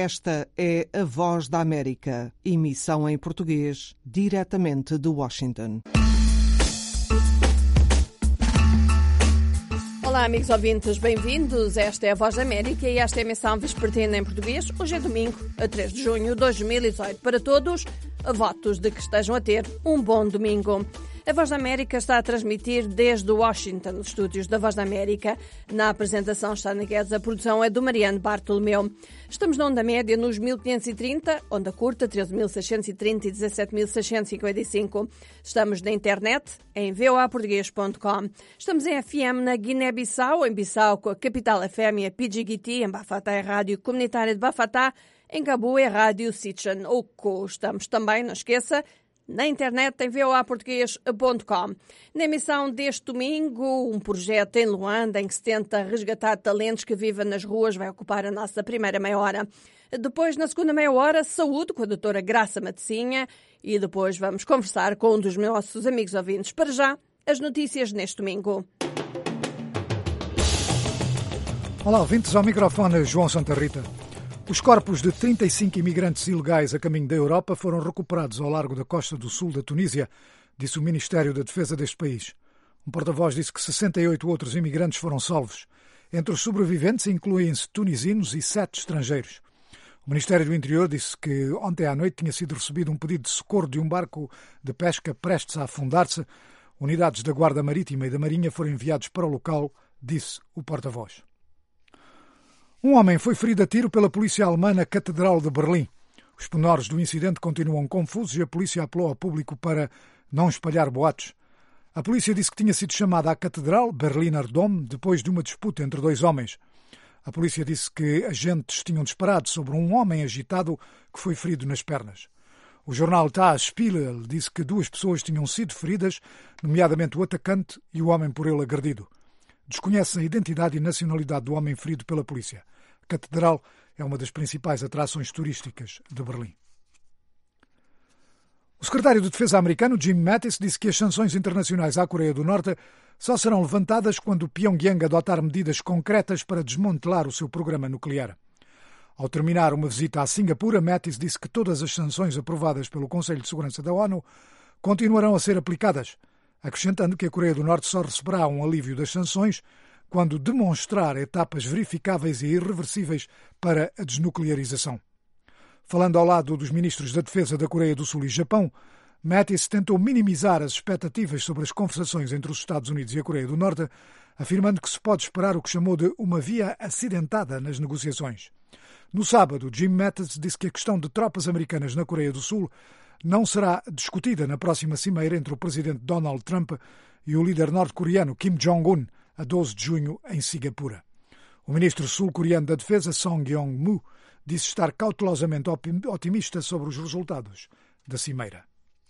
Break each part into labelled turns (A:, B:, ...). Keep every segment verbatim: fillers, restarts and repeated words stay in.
A: Esta é a Voz da América, emissão em português, diretamente de Washington.
B: Olá, amigos ouvintes, bem-vindos. Esta é a Voz da América e esta é a emissão vespertina em português. Hoje é domingo, a três de junho de dois mil e dezoito. Para todos, votos de que estejam a ter um bom domingo. A Voz da América está a transmitir desde Washington, nos estúdios da Voz da América. Na apresentação está na Guedes, a produção é do Mariano Bartolomeu. Estamos na onda média nos mil quinhentos e trinta, onda curta treze mil seiscentos e trinta e dezassete mil seiscentos e cinquenta e cinco. Estamos na internet em v o a português ponto com. Estamos em F M na Guiné-Bissau, em Bissau com a Capital F M e a Pidjigiti, em Bafatá é a Rádio Comunitária de Bafatá, em Cabo é a Rádio Sitchan Oco. Estamos também, não esqueça, na internet em v o a português ponto com. Na emissão deste domingo, um projeto em Luanda em que se tenta resgatar talentos que vivem nas ruas vai ocupar a nossa primeira meia hora. Depois, na segunda meia hora, saúde com a doutora Graça Matecinha e depois vamos conversar com um dos nossos amigos ouvintes. Para já, as notícias neste domingo.
C: Olá, ouvintes, ao microfone João Santa Rita. Os corpos de trinta e cinco imigrantes ilegais a caminho da Europa foram recuperados ao largo da costa do sul da Tunísia, disse o Ministério da Defesa deste país. Um porta-voz disse que sessenta e oito outros imigrantes foram salvos. Entre os sobreviventes incluem-se tunisinos e sete estrangeiros. O Ministério do Interior disse que ontem à noite tinha sido recebido um pedido de socorro de um barco de pesca prestes a afundar-se. Unidades da Guarda Marítima e da Marinha foram enviados para o local, disse o porta-voz. Um homem foi ferido a tiro pela polícia alemã na Catedral de Berlim. Os pormenores do incidente continuam confusos e a polícia apelou ao público para não espalhar boatos. A polícia disse que tinha sido chamada à Catedral, Berliner Dom, depois de uma disputa entre dois homens. A polícia disse que agentes tinham disparado sobre um homem agitado que foi ferido nas pernas. O jornal Tagesspiegel disse que duas pessoas tinham sido feridas, nomeadamente o atacante e o homem por ele agredido. Desconhece a identidade e nacionalidade do homem ferido pela polícia. A Catedral é uma das principais atrações turísticas de Berlim. O secretário de Defesa americano, Jim Mattis, disse que as sanções internacionais à Coreia do Norte só serão levantadas quando Pyongyang adotar medidas concretas para desmantelar o seu programa nuclear. Ao terminar uma visita a Singapura, Mattis disse que todas as sanções aprovadas pelo Conselho de Segurança da ONU continuarão a ser aplicadas, acrescentando que a Coreia do Norte só receberá um alívio das sanções quando demonstrar etapas verificáveis e irreversíveis para a desnuclearização. Falando ao lado dos ministros da Defesa da Coreia do Sul e Japão, Mattis tentou minimizar as expectativas sobre as conversações entre os Estados Unidos e a Coreia do Norte, afirmando que se pode esperar o que chamou de uma via acidentada nas negociações. No sábado, Jim Mattis disse que a questão de tropas americanas na Coreia do Sul não será discutida na próxima cimeira entre o presidente Donald Trump e o líder norte-coreano Kim Jong-un, a doze de junho, em Singapura. O ministro sul-coreano da Defesa, Song Yong-mu, disse estar cautelosamente otimista sobre os resultados da cimeira.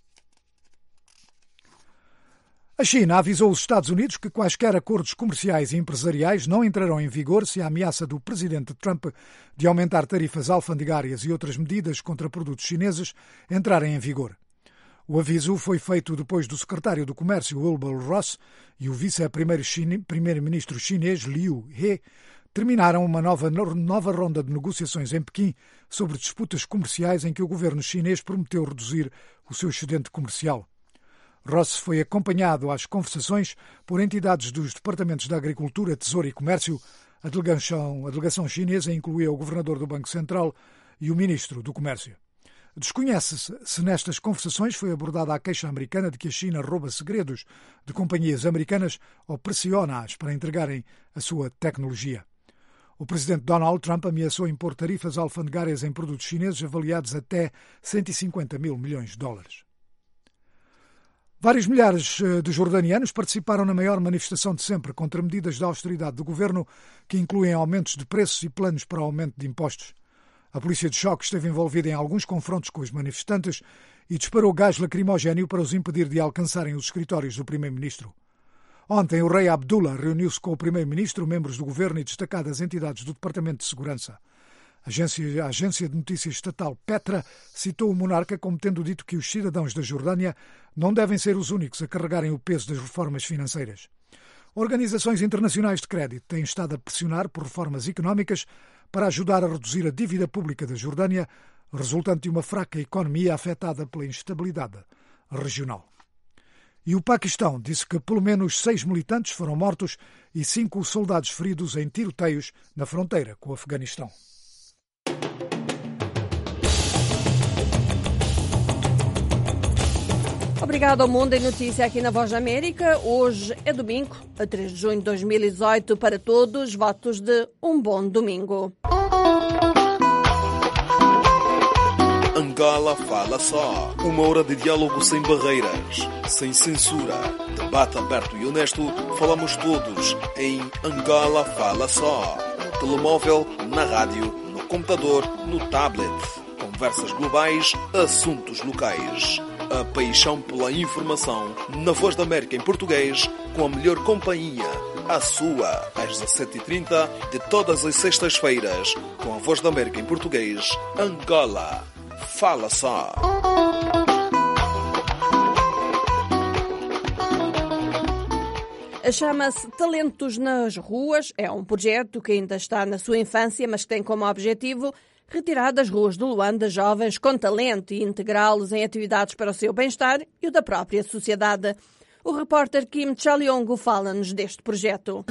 C: A China avisou os Estados Unidos que quaisquer acordos comerciais e empresariais não entrarão em vigor se a ameaça do presidente Trump de aumentar tarifas alfandegárias e outras medidas contra produtos chineses entrarem em vigor. O aviso foi feito depois do secretário do Comércio Wilbur Ross e o vice-primeiro-ministro chinês Liu He terminaram uma nova, nova ronda de negociações em Pequim sobre disputas comerciais em que o governo chinês prometeu reduzir o seu excedente comercial. Ross foi acompanhado às conversações por entidades dos Departamentos da Agricultura, Tesouro e Comércio. A delegação, a delegação chinesa incluía o governador do Banco Central e o ministro do Comércio. Desconhece-se se nestas conversações foi abordada a queixa americana de que a China rouba segredos de companhias americanas ou pressiona-as para entregarem a sua tecnologia. O presidente Donald Trump ameaçou impor tarifas alfandegárias em produtos chineses avaliados até cento e cinquenta mil milhões de dólares. Vários milhares de jordanianos participaram na maior manifestação de sempre contra medidas de austeridade do governo que incluem aumentos de preços e planos para aumento de impostos. A polícia de choque esteve envolvida em alguns confrontos com os manifestantes e disparou gás lacrimogéneo para os impedir de alcançarem os escritórios do primeiro-ministro. Ontem, o rei Abdullah reuniu-se com o primeiro-ministro, membros do governo e destacadas entidades do Departamento de Segurança. A agência, a agência de notícias estatal Petra citou o monarca como tendo dito que os cidadãos da Jordânia não devem ser os únicos a carregarem o peso das reformas financeiras. Organizações internacionais de crédito têm estado a pressionar por reformas económicas para ajudar a reduzir a dívida pública da Jordânia, resultante de uma fraca economia afetada pela instabilidade regional. E o Paquistão disse que pelo menos seis militantes foram mortos e cinco soldados feridos em tiroteios na fronteira com o Afeganistão.
B: Obrigado ao Mundo em Notícia aqui na Voz da América. Hoje é domingo, a três de junho de dois mil e dezoito. Para todos, votos de um bom domingo.
D: Angola Fala Só. Uma hora de diálogo sem barreiras, sem censura. Debate aberto e honesto. Falamos todos em Angola Fala Só. No telemóvel, na rádio, no computador, no tablet. Conversas globais, assuntos locais. A paixão pela informação na Voz da América em português, com a melhor companhia, a sua, às dezassete e trinta de todas as sextas-feiras, com a Voz da América em português, Angola Fala Só.
B: Chama-se Talentos nas Ruas. É um projeto que ainda está na sua infância, mas que tem como objetivo retirar das ruas de Luanda jovens com talento e integrá-los em atividades para o seu bem-estar e o da própria sociedade. O repórter Kim Chaliongo fala-nos deste projeto.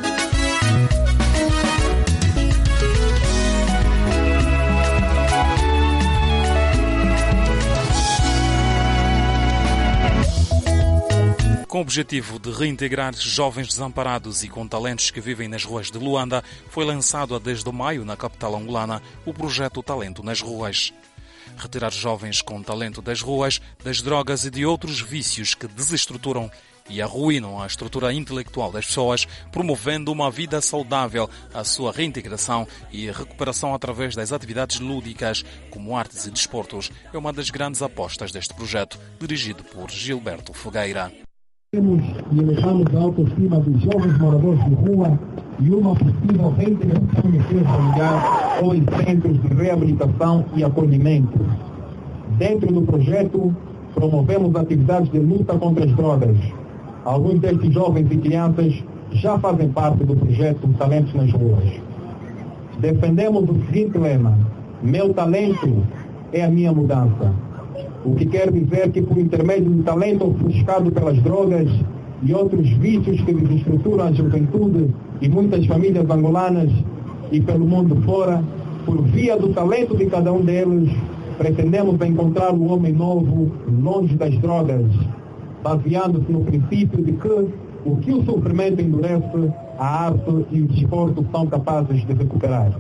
E: Com o objetivo de reintegrar jovens desamparados e com talentos que vivem nas ruas de Luanda, foi lançado há desde maio na capital angolana o projeto Talento nas Ruas. Retirar jovens com talento das ruas, das drogas e de outros vícios que desestruturam e arruinam a estrutura intelectual das pessoas, promovendo uma vida saudável, a sua reintegração e recuperação através das atividades lúdicas, como artes e desportos, é uma das grandes apostas deste projeto, dirigido por Gilberto Fogueira.
F: Temos e elevamos a autoestima dos jovens moradores de rua e uma possível reintegração no seio familiar ou em centros de reabilitação e acolhimento. Dentro do projeto, promovemos atividades de luta contra as drogas. Alguns destes jovens e crianças já fazem parte do projeto Talentos nas Ruas. Defendemos o seguinte lema: meu talento é a minha mudança. O que quer dizer que, por intermédio do talento ofuscado pelas drogas e outros vícios que desestruturam a juventude e muitas famílias angolanas e pelo mundo fora, por via do talento de cada um deles, pretendemos encontrar o homem novo longe das drogas, baseando-se no princípio de que o que o sofrimento endurece, a arte e o desporto são capazes de recuperar.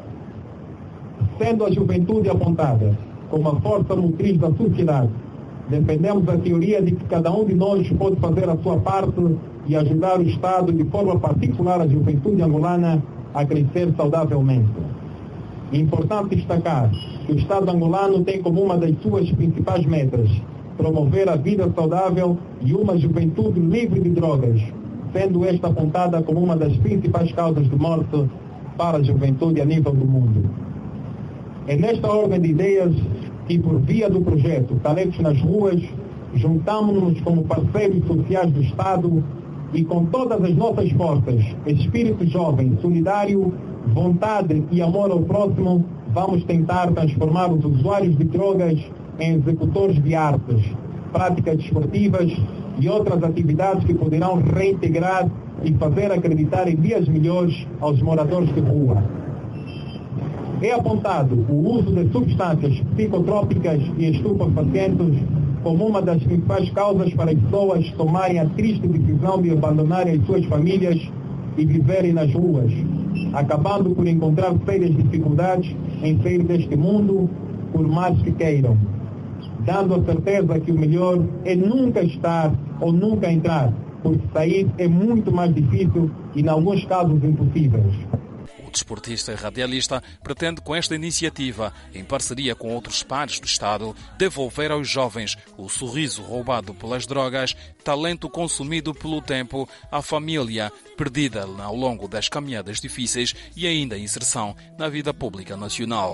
F: Sendo a juventude apontada como a força motriz da sociedade, defendemos a teoria de que cada um de nós pode fazer a sua parte e ajudar o Estado, de forma particular a juventude angolana, a crescer saudavelmente. É importante destacar que o Estado angolano tem como uma das suas principais metas promover a vida saudável e uma juventude livre de drogas, sendo esta apontada como uma das principais causas de morte para a juventude a nível do mundo. É nesta ordem de ideias que, por via do projeto Talentos nas Ruas, juntamos-nos como parceiros sociais do Estado e, com todas as nossas forças, espírito jovem, solidário, vontade e amor ao próximo, vamos tentar transformar os usuários de drogas em executores de artes, práticas desportivas e outras atividades que poderão reintegrar e fazer acreditar em dias melhores aos moradores de rua. É apontado o uso de substâncias psicotrópicas e estupefacientes como uma das principais causas para as pessoas tomarem a triste decisão de abandonarem as suas famílias e viverem nas ruas, acabando por encontrar sérias dificuldades em sair deste mundo, por mais que queiram, dando a certeza que o melhor é nunca estar ou nunca entrar, porque sair é muito mais difícil e, em alguns casos, impossíveis.
E: O desportista e radialista pretende, com esta iniciativa, em parceria com outros pares do Estado, devolver aos jovens o sorriso roubado pelas drogas, talento consumido pelo tempo, a família perdida ao longo das caminhadas difíceis e ainda a inserção na vida pública nacional.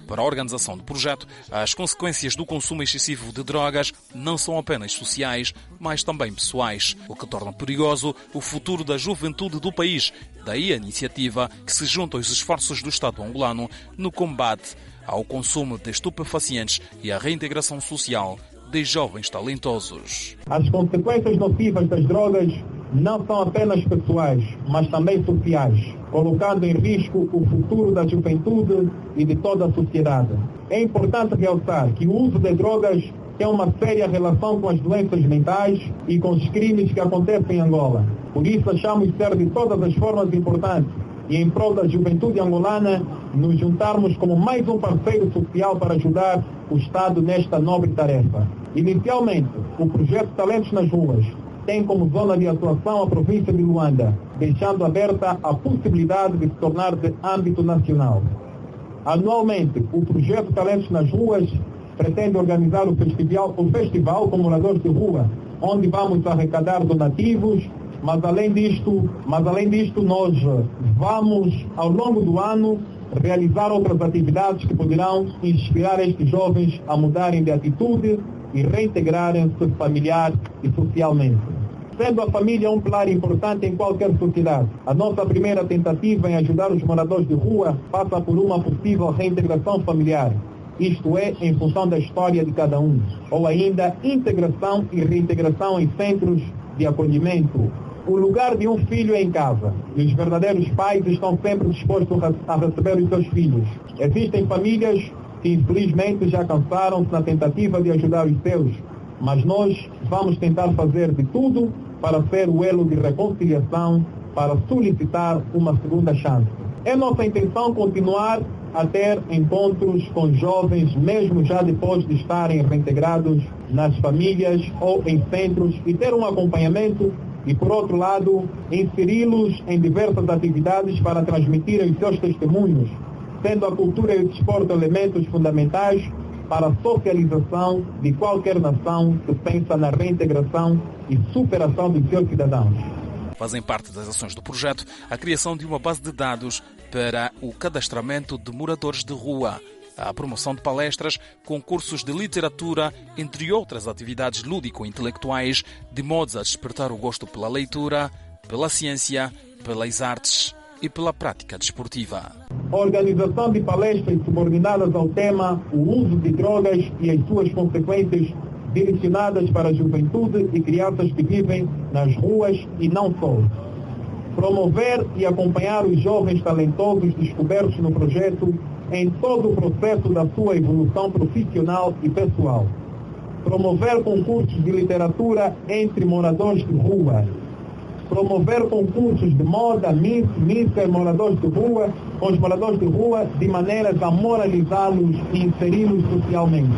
E: Para a organização do projeto, as consequências do consumo excessivo de drogas não são apenas sociais, mas também pessoais, o que torna perigoso o futuro da juventude do país. Daí a iniciativa que se junta aos esforços do Estado angolano no combate ao consumo de estupefacientes e à reintegração social de jovens talentosos.
F: As consequências nocivas das drogas não são apenas pessoais, mas também sociais, colocando em risco o futuro da juventude e de toda a sociedade. É importante realçar que o uso de drogas tem uma séria relação com as doenças mentais e com os crimes que acontecem em Angola. Por isso achamos ser de todas as formas importantes e em prol da juventude angolana nos juntarmos como mais um parceiro social para ajudar o Estado nesta nobre tarefa. Inicialmente, o projeto Talentos nas Ruas tem como zona de atuação a província de Luanda, deixando aberta a possibilidade de se tornar de âmbito nacional. Anualmente, o projeto Talentos nas Ruas pretende organizar o festival, o festival com moradores de rua, onde vamos arrecadar donativos, mas além disto, mas além disto nós vamos, ao longo do ano, realizar outras atividades que poderão inspirar estes jovens a mudarem de atitude e reintegrarem-se familiar e socialmente. Sendo a família um pilar importante em qualquer sociedade, a nossa primeira tentativa em ajudar os moradores de rua passa por uma possível reintegração familiar, isto é, em função da história de cada um, ou ainda integração e reintegração em centros de acolhimento. O lugar de um filho é em casa, e os verdadeiros pais estão sempre dispostos a receber os seus filhos. Existem famílias que infelizmente já cansaram-se na tentativa de ajudar os seus, mas nós vamos tentar fazer de tudo para ser o elo de reconciliação, para solicitar uma segunda chance. É nossa intenção continuar a ter encontros com jovens, mesmo já depois de estarem reintegrados nas famílias ou em centros, e ter um acompanhamento e, por outro lado, inseri-los em diversas atividades para transmitirem os seus testemunhos, sendo a cultura e o desporto elementos fundamentais para a socialização de qualquer nação que pensa na reintegração e superação dos seus cidadãos.
E: Fazem parte das ações do projeto a criação de uma base de dados para o cadastramento de moradores de rua, a promoção de palestras, concursos de literatura, entre outras atividades lúdico-intelectuais, de modo a despertar o gosto pela leitura, pela ciência, pelas artes e pela prática desportiva.
F: A organização de palestras subordinadas ao tema o uso de drogas e as suas consequências, direcionadas para a juventude e crianças que vivem nas ruas e não só. Promover e acompanhar os jovens talentosos descobertos no projeto em todo o processo da sua evolução profissional e pessoal. Promover concursos de literatura entre moradores de rua. Promover concursos de moda, miss, mister, moradores de rua, com os moradores de rua, de maneiras a moralizá-los e inseri-los socialmente.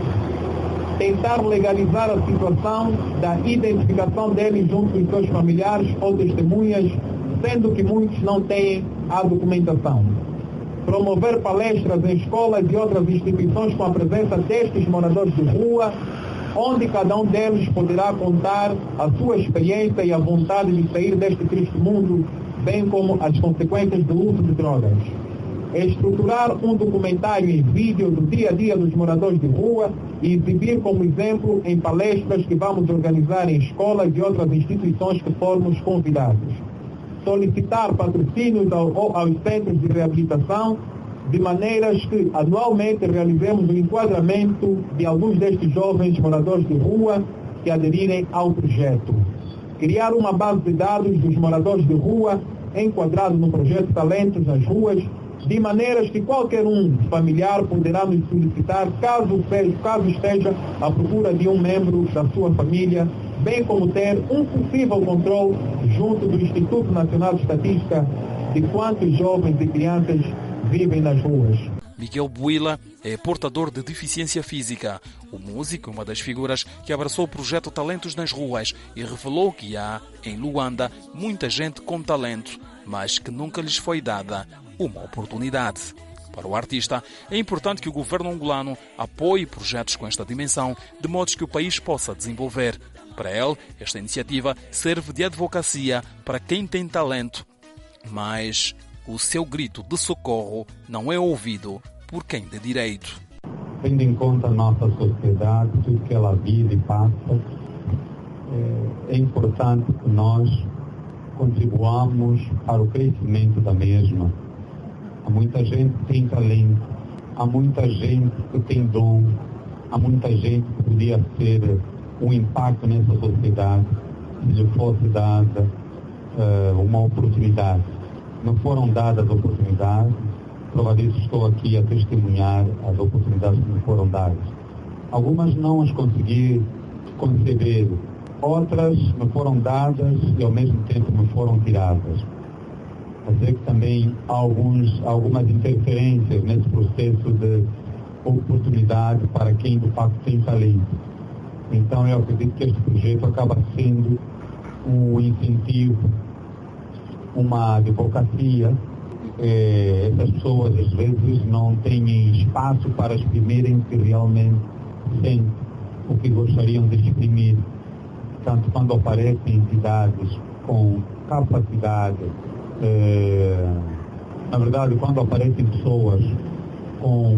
F: Tentar legalizar a situação da identificação deles junto dos seus familiares ou testemunhas, sendo que muitos não têm a documentação. Promover palestras em escolas e outras instituições com a presença destes moradores de rua, onde cada um deles poderá contar a sua experiência e a vontade de sair deste triste mundo, bem como as consequências do uso de drogas. Estruturar um documentário em vídeo do dia a dia dos moradores de rua e exibir como exemplo em palestras que vamos organizar em escolas e outras instituições que formos convidados. Solicitar patrocínios ao, aos centros de reabilitação, de maneiras que anualmente realizemos o enquadramento de alguns destes jovens moradores de rua que aderirem ao projeto. Criar uma base de dados dos moradores de rua enquadrado no projeto Talentos nas Ruas, de maneiras que qualquer um familiar poderá nos solicitar caso, caso esteja à procura de um membro da sua família, bem como ter um possível controle junto do Instituto Nacional de Estatística de quantos jovens e crianças vivem nas ruas.
E: Miguel Buila é portador de deficiência física. O músico é uma das figuras que abraçou o projeto Talentos nas Ruas e revelou que há, em Luanda, muita gente com talento, mas que nunca lhes foi dada uma oportunidade. Para o artista, é importante que o governo angolano apoie projetos com esta dimensão, de modo que o país possa desenvolver. Para ele, esta iniciativa serve de advocacia para quem tem talento, mas o seu grito de socorro não é ouvido por quem de direito.
F: Tendo em conta a nossa sociedade, tudo que ela vive e passa, é importante que nós contribuamos para o crescimento da mesma. Há muita gente que tem talento, há muita gente que tem dom, há muita gente que podia ser um impacto nessa sociedade se lhe fosse dada uh, uma oportunidade. Não foram dadas oportunidades, prova disso estou aqui a testemunhar as oportunidades que me foram dadas. Algumas não as consegui conceber, outras me foram dadas e ao mesmo tempo me foram tiradas. Quer dizer que também há alguns, algumas interferências nesse processo de oportunidade para quem de facto tem talento. Então eu acredito que este projeto acaba sendo um incentivo, uma advocacia. Eh, essas pessoas às vezes não têm espaço para exprimirem o que realmente sentem, o que gostariam de exprimir. Portanto, quando aparecem entidades com capacidade, eh, na verdade, quando aparecem pessoas com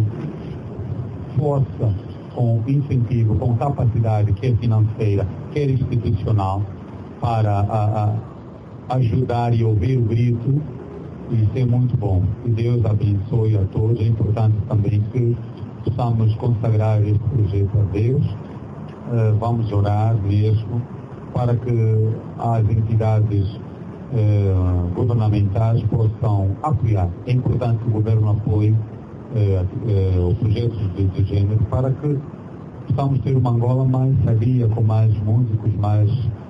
F: força, com incentivo, com capacidade, quer financeira, quer institucional, para a, a ajudar e ouvir o grito, isso é muito bom. Que Deus abençoe a todos. É importante também que possamos consagrar este projeto a Deus. Uh, vamos orar mesmo para que as entidades uh, governamentais possam apoiar. É importante que o governo apoie uh, uh, os projetos de, de gênero para que possamos ter uma Angola mais sadia, com mais músicos, mais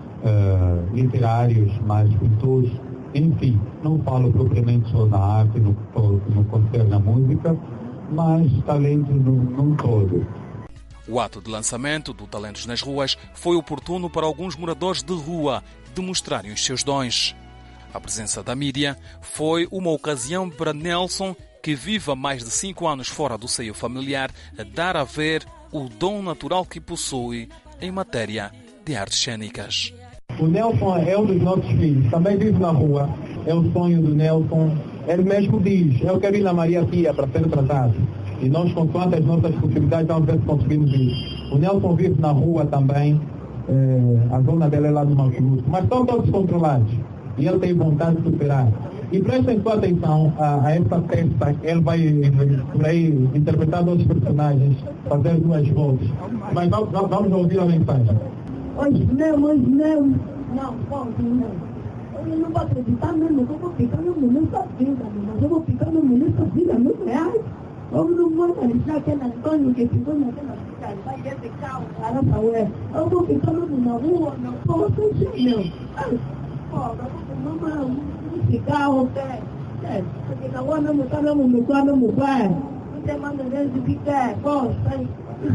F: uh, literários, mais pintores. Enfim, não falo propriamente só na arte, no, no concerne à música, mas talento num todo.
E: O ato de lançamento do Talentos nas Ruas foi oportuno para alguns moradores de rua demonstrarem os seus dons. A presença da mídia foi uma ocasião para Nelson, que vive há mais de cinco anos fora do seio familiar, a dar a ver o dom natural que possui em matéria de artes cênicas.
F: O Nelson é um dos nossos filhos, também vive na rua, é o sonho do Nelson. Ele mesmo diz, eu quero ir na Maria Pia para ser tratado. E nós, consoante as nossas possibilidades, vamos ver se conseguimos isso. O Nelson vive na rua também, eh, a zona dele é lá do Malculuto, mas estão todos controlados. E ele tem vontade de superar. E prestem sua atenção a, a essa festa, ele vai por aí interpretar dois personagens, fazer duas vozes. Mas vamos, vamos ouvir a mensagem.
G: Hoje não, hoje não. Não, pode não. Eu não vou acreditar mesmo que eu vou ficar no momento da vida, mas eu vou ficar no momento da vida, muito reais. Eu não vou acreditar aquele Antônio que ficou naquela cidade, vai ver esse carro, cara, pra ué. Eu vou ficar na rua, não posso, não. Pô, eu vou fumar um cigarro, é, porque na rua mesmo está mesmo no quarto, mesmo pai. Não tem mais nada de que quer, pô, sai.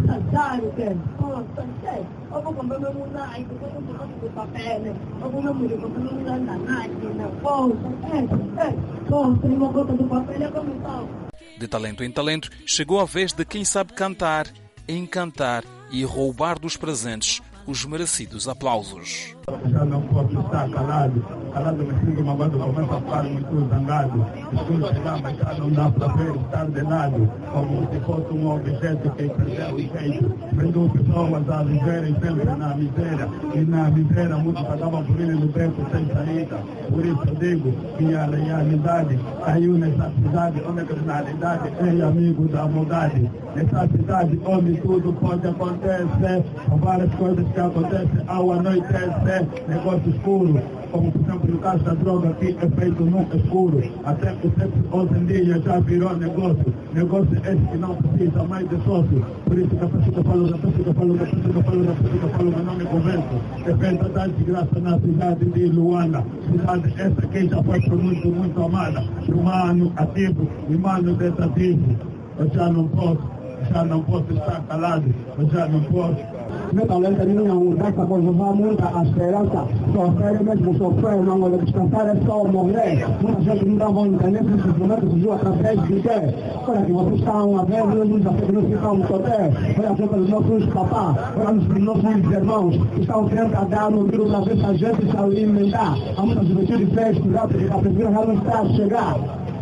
G: Eu vou comprar meu Nike, eu vou comprar meu papel, eu vou comprar meu Nike, não posso, é, é, posso, tem uma gota do papel, é como tal.
E: De talento em talento, chegou a vez de quem sabe cantar, encantar e roubar dos presentes os merecidos aplausos.
F: Já não posso estar calado, calado me sinto magoado, começo a ficar muito zangado. Escuto chegar, mas já não dá para ver estar de lado, como se fosse um objeto que perdeu o jeito. Vendo pessoas a viverem sempre na miséria, e na miséria muitos acabam por ir no tempo sem saída. Por isso eu digo que a realidade caiu nessa cidade, onde a criminalidade é amigo da maldade. Nessa cidade onde tudo pode acontecer, com várias coisas que acontecem ao anoitecer. Negócio escuro, como por exemplo no caso da droga que é feito no escuro. Até que hoje em dia já virou negócio. Negócio esse que não precisa mais de sócio. Por isso que a pessoa que eu falo, a pessoa que eu falo, a pessoa que eu falo, a pessoa que eu falo, mas não me convenço. É feita da desgraça na cidade de Luanda. Cidade essa que já foi por muito, muito amada. Humano ativo, humano tentativo. Eu já não posso, já não posso estar calado, eu já não posso.
G: Meu talento é minha mudança, conservar muita esperança. Sofrer mesmo sofrer, não vou descansar, é só morrer. Muita gente não dá bom entender se esses momentos surgiu através de quê? Olha que vocês estão a ver, nos desafios não ficam no poder. Olha a para os nossos papás, olha para os nossos irmãos, que estão querendo dar no vírus para ver se a gente se alimentar. Há muita juventude fez, cuidado, porque a pessoa já não está a chegar.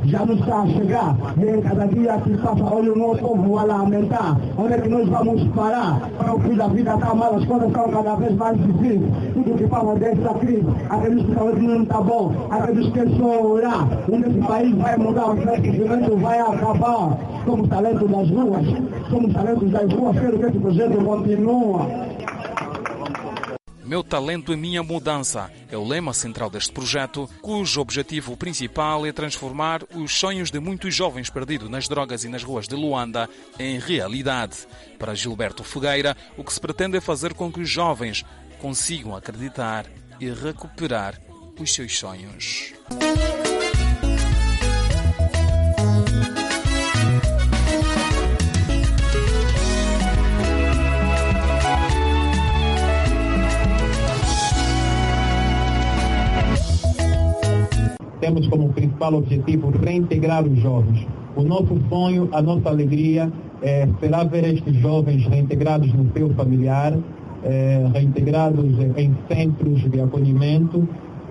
F: já não está a chegar. E cada dia que passa, olha o nosso povo a lamentar. Onde é que nós vamos parar? Para o fim da vida está mal, as coisas estão cada vez mais difíceis. Tudo que fala dessa crise, aqueles que falam que não está bom, aqueles que chorar. Onde esse país vai mudar, o desenvolvimento vai acabar. Somos talentos das ruas, somos talentos das ruas, quero que esse projeto continue.
E: Meu talento é minha mudança é o lema central deste projeto, cujo objetivo principal é transformar os sonhos de muitos jovens perdidos nas drogas e nas ruas de Luanda em realidade. Para Gilberto Figueira, o que se pretende é fazer com que os jovens consigam acreditar e recuperar os seus sonhos.
F: Temos como principal objetivo reintegrar os jovens. O nosso sonho, a nossa alegria é, será ver estes jovens reintegrados no seu familiar, é, reintegrados em centros de acolhimento.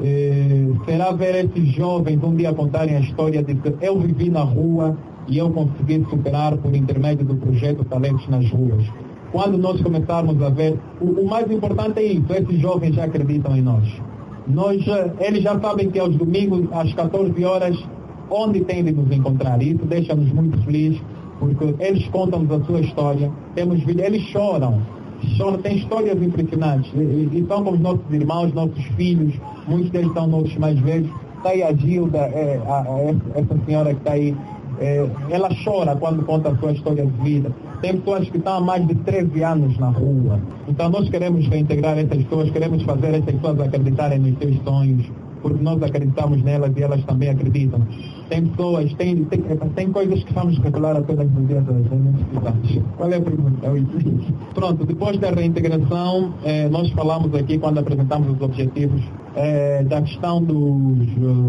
F: É, será ver esses jovens um dia contarem a história de que eu vivi na rua e eu consegui superar por intermédio do projeto Talentos nas Ruas. Quando nós começarmos a ver, o, o mais importante é isso, esses jovens já acreditam em nós. Nós, eles já sabem que aos domingos, às catorze horas, onde tem de nos encontrar. Isso deixa-nos muito felizes, porque eles contam-nos a sua história. Temos, eles choram, choram, têm histórias impressionantes. E, e são como os nossos irmãos, nossos filhos, muitos deles são nossos mais velhos. Está aí a Gilda, é, a, a, essa senhora que está aí, é, ela chora quando conta a sua história de vida. Tem pessoas que estão há mais de treze anos na rua. Então nós queremos reintegrar essas pessoas, queremos fazer essas pessoas acreditarem nos seus sonhos, porque nós acreditamos nelas e elas também acreditam. Tem pessoas, tem, tem, tem coisas que vamos revelar apenas nos dias das necessidades. Qual é a pergunta? Pronto, depois da reintegração, eh, nós falamos aqui, quando apresentamos os objetivos, eh, da questão dos,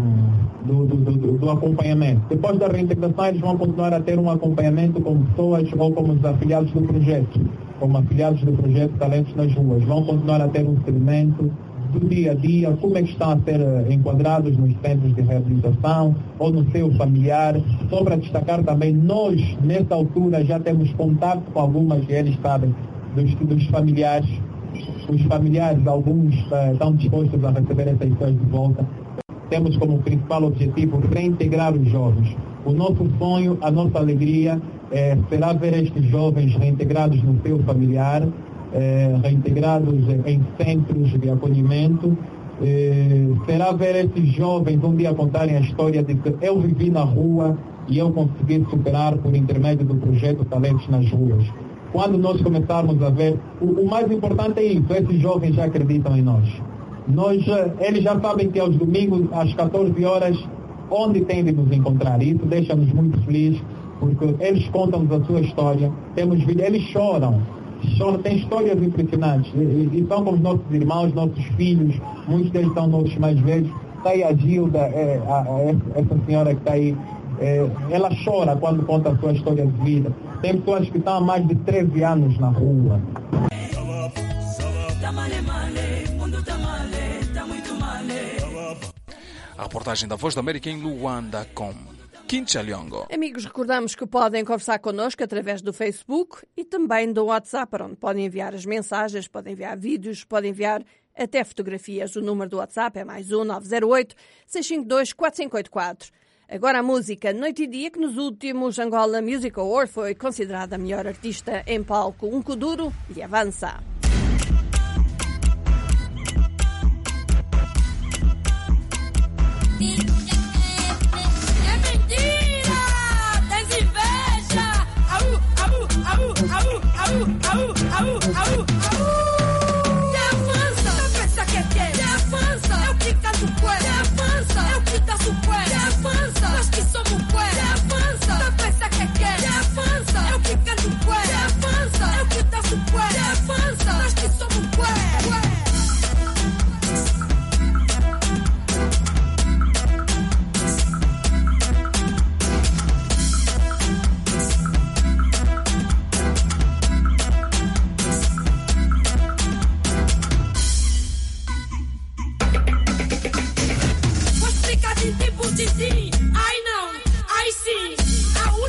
F: do, do, do, do acompanhamento. Depois da reintegração, eles vão continuar a ter um acompanhamento com pessoas ou como os afiliados do projeto, como afiliados do projeto Talentos nas Ruas. Vão continuar a ter um segmento do dia a dia, como é que estão a ser enquadrados nos centros de reabilitação ou no seu familiar. Só para destacar também, nós, nessa altura, já temos contato com algumas, e eles sabem, dos, dos familiares. Os familiares, alguns uh, estão dispostos a receber essas pessoas de volta. Temos como principal objetivo reintegrar os jovens. O nosso sonho, a nossa alegria, é, será ver estes jovens reintegrados no seu familiar, É, reintegrados em centros de acolhimento. É, será ver esses jovens um dia contarem a história de que eu vivi na rua e eu consegui superar por intermédio do projeto Talentos nas Ruas. Quando nós começarmos a ver, o, o mais importante é isso, esses jovens já acreditam em nós. Nós, eles já sabem que aos domingos, às catorze horas, onde tem de nos encontrar. Isso deixa-nos muito felizes, porque eles contam-nos a sua história. Temos, eles choram. Choram, têm histórias impressionantes. E, e são como os nossos irmãos, nossos filhos, muitos deles são nossos mais velhos. Está aí a Gilda, é, a, a, essa senhora que está aí, é, ela chora quando conta a sua história de vida. Tem pessoas que estão há mais de treze anos na rua.
E: A reportagem da Voz da América em Luanda com Kincha Lyongo.
B: Amigos, recordamos que podem conversar connosco através do Facebook e também do WhatsApp, para onde podem enviar as mensagens, podem enviar vídeos, podem enviar até fotografias. O número do WhatsApp é mais um nove zero oito, seis cinco dois, quatro cinco oito quatro. Agora a música Noite e Dia, que nos últimos Angola Music Awards foi considerada a melhor artista em palco. Um Kuduro e avança.
H: Ai não,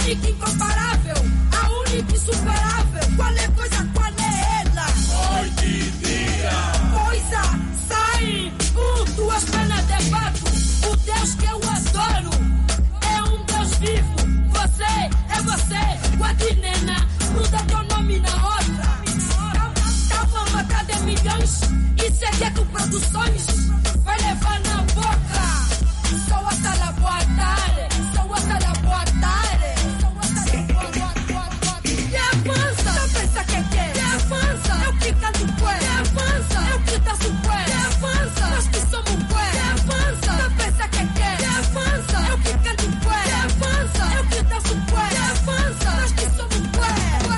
H: única incomparável, a única insuperável. Qual é coisa, qual é ela?
I: Noite e dia.
H: Coisa, sai, um, duas penas de fato. O Deus que eu adoro é um Deus vivo. Você é você, Guadinena, muda teu nome na outra. Tava matada em milhões, isso é Ghetto Produções. Vai levar na boca. Só a sala boa tarde, só a sala boa tarde. E avança, não pensa que quer. E avança, é o que canto pué. E avança, é o que dá su pué. E avança, nós que somos pué. E avança, não pensa que quer. E avança, é o que canto pué. E avança, é o que dá su pué. E avança, nós que somos pué.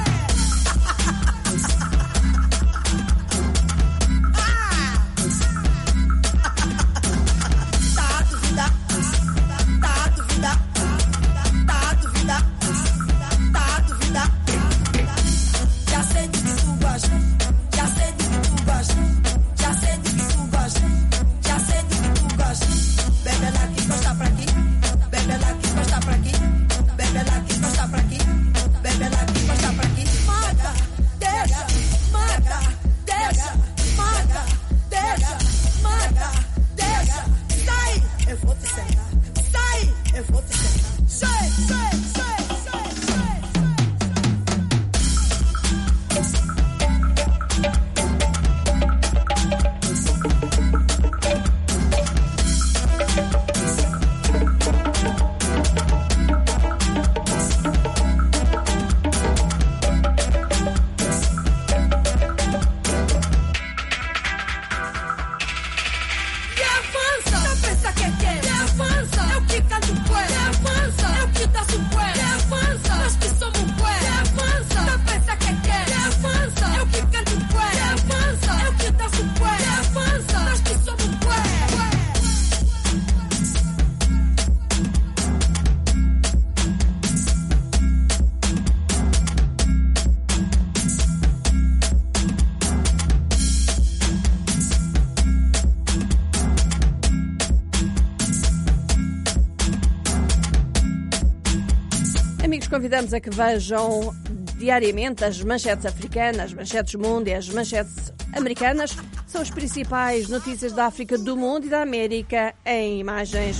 B: Convidamos a que vejam diariamente as manchetes africanas, as manchetes mundo e as manchetes americanas. São as principais notícias da África, do mundo e da América em imagens.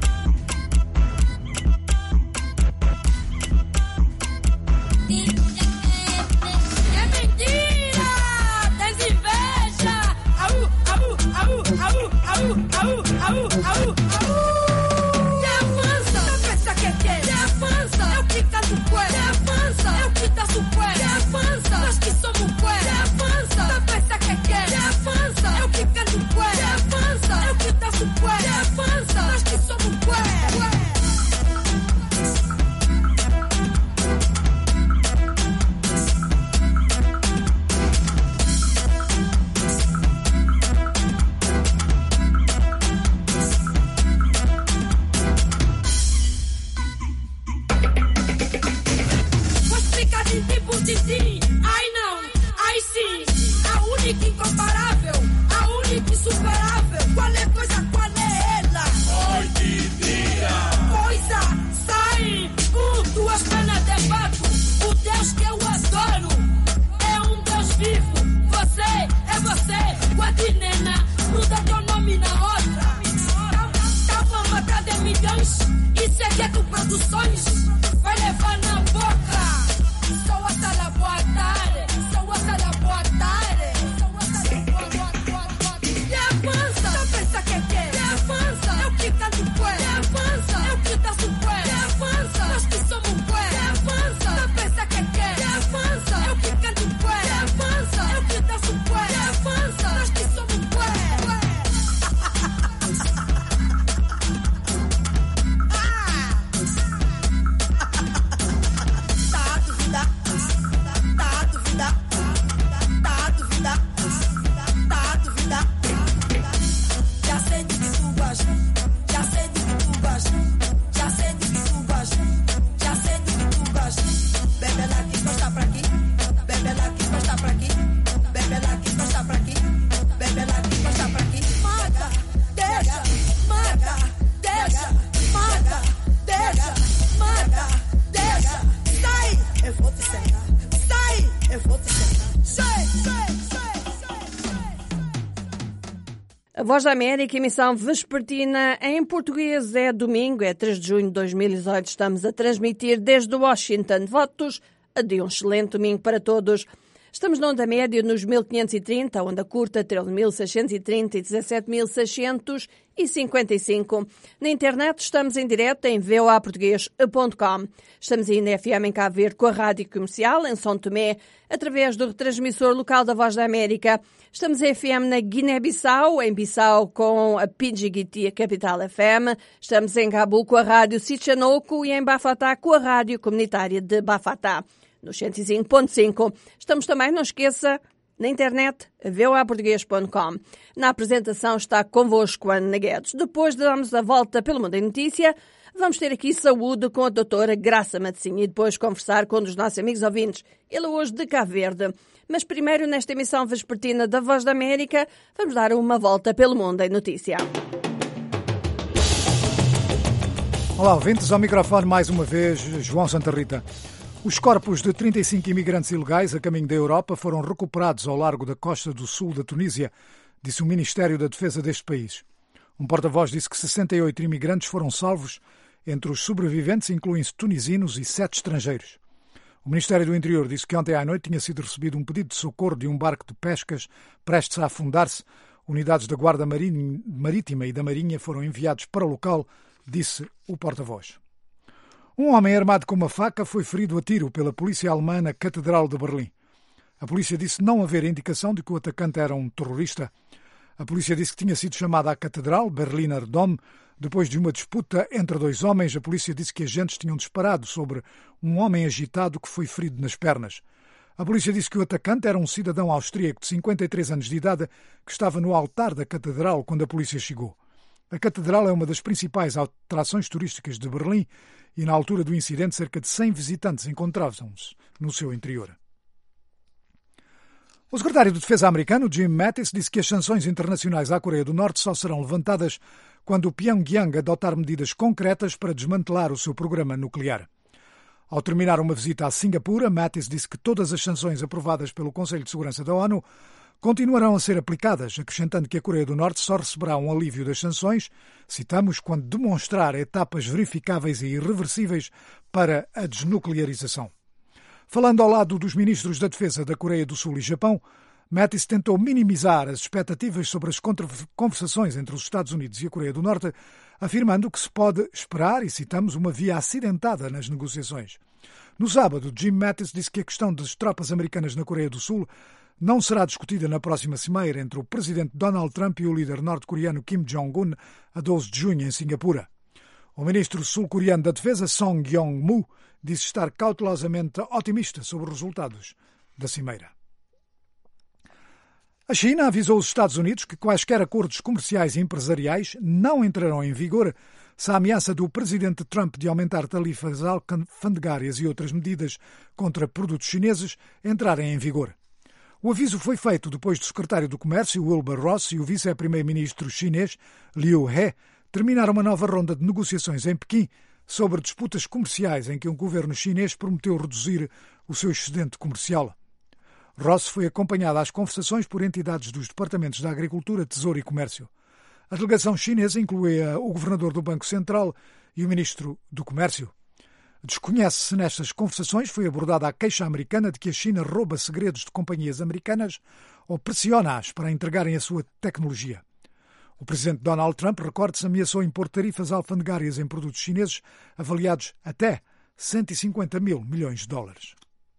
H: É mentira! Tens inveja! Au, au, au, au, au, au, au, au, au. Isso é Ghetto Produções. Vai levar na boca. Só a sala boa tarde, só a sala boa tarde. E avança, não pensa que quer. E avança, é o que canto pué. E avança, é o que dá su pué. E avança, nós que somos pué. E avança, não pensa que quer. E avança, é o que canto pué. E avança, é o que dá su pué. E avança, nós que somos pué. Ah!
B: Voz da América, emissão vespertina em português. É domingo, é três de junho de dois mil e dezoito. Estamos a transmitir desde Washington. Votos de um excelente domingo para todos. Estamos na onda média nos mil quinhentos e trinta, a onda curta treze mil seiscentos e trinta e dezassete mil seiscentos e cinquenta e cinco. Na internet estamos em direto em v o a português ponto com. Estamos ainda F M em Cabo Verde com a Rádio Comercial, em São Tomé, através do retransmissor local da Voz da América. Estamos em F M na Guiné-Bissau, em Bissau com a Pidgiguiti, a Capital F M. Estamos em Gabu com a Rádio Sichanouco e em Bafatá com a Rádio Comunitária de Bafatá. No cento e cinco ponto cinco. Estamos também, não esqueça, na internet, v o a português ponto com. Na apresentação está convosco Ana Guedes. Depois de darmos a volta pelo Mundo em Notícia, vamos ter aqui saúde com a doutora Graça Matosinha e depois conversar com um dos nossos amigos ouvintes, ele hoje de Cabo Verde. Mas primeiro, nesta emissão vespertina da Voz da América, vamos dar uma volta pelo Mundo em Notícia.
C: Olá, ouvintes, ao microfone mais uma vez, João Santa Rita. Os corpos de trinta e cinco imigrantes ilegais a caminho da Europa foram recuperados ao largo da costa do sul da Tunísia, disse o Ministério da Defesa deste país. Um porta-voz disse que sessenta e oito imigrantes foram salvos. Entre os sobreviventes incluem-se tunisinos e sete estrangeiros. O Ministério do Interior disse que ontem à noite tinha sido recebido um pedido de socorro de um barco de pescas prestes a afundar-se. Unidades da Guarda Marítima e da Marinha foram enviados para o local, disse o porta-voz. Um homem armado com uma faca foi ferido a tiro pela polícia alemã na Catedral de Berlim. A polícia disse não haver indicação de que o atacante era um terrorista. A polícia disse que tinha sido chamada à Catedral, Berliner Dom, depois de uma disputa entre dois homens. A polícia disse que agentes tinham disparado sobre um homem agitado que foi ferido nas pernas. A polícia disse que o atacante era um cidadão austríaco de cinquenta e três anos de idade que estava no altar da Catedral quando a polícia chegou. A Catedral é uma das principais atrações turísticas de Berlim e, na altura do incidente, cerca de cem visitantes encontravam-se no seu interior. O secretário de Defesa americano, Jim Mattis, disse que as sanções internacionais à Coreia do Norte só serão levantadas quando Pyongyang adotar medidas concretas para desmantelar o seu programa nuclear. Ao terminar uma visita a Singapura, Mattis disse que todas as sanções aprovadas pelo Conselho de Segurança da ONU continuarão a ser aplicadas, acrescentando que a Coreia do Norte só receberá um alívio das sanções, citamos, quando demonstrar etapas verificáveis e irreversíveis para a desnuclearização. Falando ao lado dos ministros da Defesa da Coreia do Sul e Japão, Mattis tentou minimizar as expectativas sobre as conversações entre os Estados Unidos e a Coreia do Norte, afirmando que se pode esperar, e citamos, uma via acidentada nas negociações. No sábado, Jim Mattis disse que a questão das tropas americanas na Coreia do Sul não será discutida na próxima cimeira entre o presidente Donald Trump e o líder norte-coreano Kim Jong-un a doze de junho em Singapura. O ministro sul-coreano da Defesa, Song Yong-mu, disse estar cautelosamente otimista sobre os resultados da cimeira. A China avisou os Estados Unidos que quaisquer acordos comerciais e empresariais não entrarão em vigor se a ameaça do presidente Trump de aumentar tarifas alfandegárias e outras medidas contra produtos chineses entrarem em vigor. O aviso foi feito depois do secretário do Comércio, Wilbur Ross, e o vice-primeiro-ministro chinês, Liu He, terminaram uma nova ronda de negociações em Pequim sobre disputas comerciais em que um governo chinês prometeu reduzir o seu excedente comercial. Ross foi acompanhado às conversações por entidades dos Departamentos da Agricultura, Tesouro e Comércio. A delegação chinesa incluía o governador do Banco Central e o ministro do Comércio. Desconhece-se se nestas conversações foi abordada a queixa americana de que a China rouba segredos de companhias americanas ou pressiona-as para entregarem a sua tecnologia. O presidente Donald Trump, recorde-se, ameaçou impor tarifas alfandegárias em produtos chineses avaliados até cento e cinquenta mil milhões de dólares.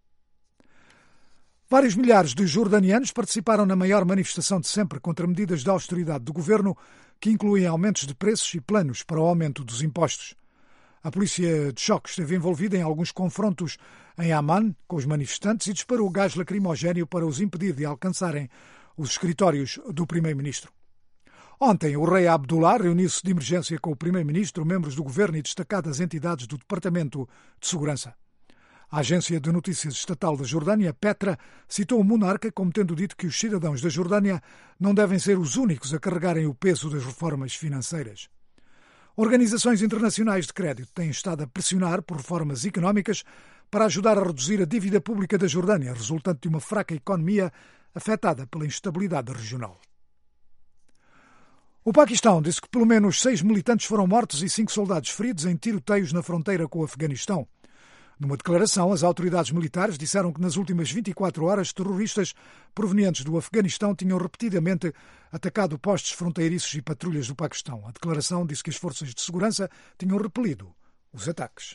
C: Vários milhares de jordanianos participaram na maior manifestação de sempre contra medidas de austeridade do governo, que incluem aumentos de preços e planos para o aumento dos impostos. A polícia de choque esteve envolvida em alguns confrontos em Amman com os manifestantes e disparou gás lacrimogéneo para os impedir de alcançarem os escritórios do primeiro-ministro. Ontem, o rei Abdullah reuniu-se de emergência com o primeiro-ministro, membros do governo e destacadas entidades do Departamento de Segurança. A agência de notícias estatal da Jordânia, Petra, citou o monarca como tendo dito que os cidadãos da Jordânia não devem ser os únicos a carregarem o peso das reformas financeiras. Organizações internacionais de crédito têm estado a pressionar por reformas económicas para ajudar a reduzir a dívida pública da Jordânia, resultante de uma fraca economia afetada pela instabilidade regional. O Paquistão disse que pelo menos seis militantes foram mortos e cinco soldados feridos em tiroteios na fronteira com o Afeganistão. Numa declaração, as autoridades militares disseram que nas últimas vinte e quatro horas terroristas provenientes do Afeganistão tinham repetidamente atacado postos fronteiriços e patrulhas do Paquistão. A declaração disse que as forças de segurança tinham repelido os ataques.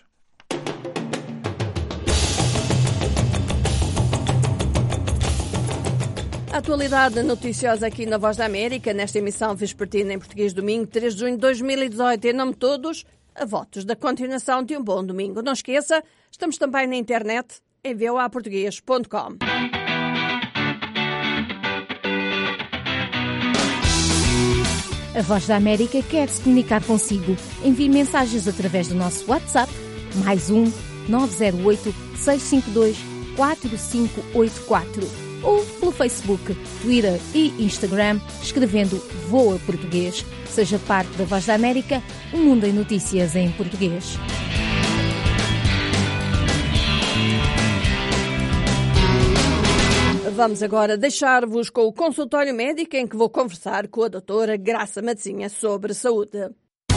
B: Atualidade noticiosa aqui na Voz da América, nesta emissão vespertina em português, domingo, três de junho de dois mil e dezoito. Em nome de todos, a votos da continuação de um bom domingo. Não esqueça, estamos também na internet em v o a português ponto com.
J: A Voz da América quer se comunicar consigo. Envie mensagens através do nosso WhatsApp, mais um nove zero oito, seis cinco dois, quatro cinco oito quatro. Ou pelo Facebook, Twitter e Instagram, escrevendo Voa Português. Seja parte da Voz da América, um mundo em notícias em português.
B: Vamos agora deixar-vos com o consultório médico em que vou conversar com a doutora Graça Matezinha sobre saúde.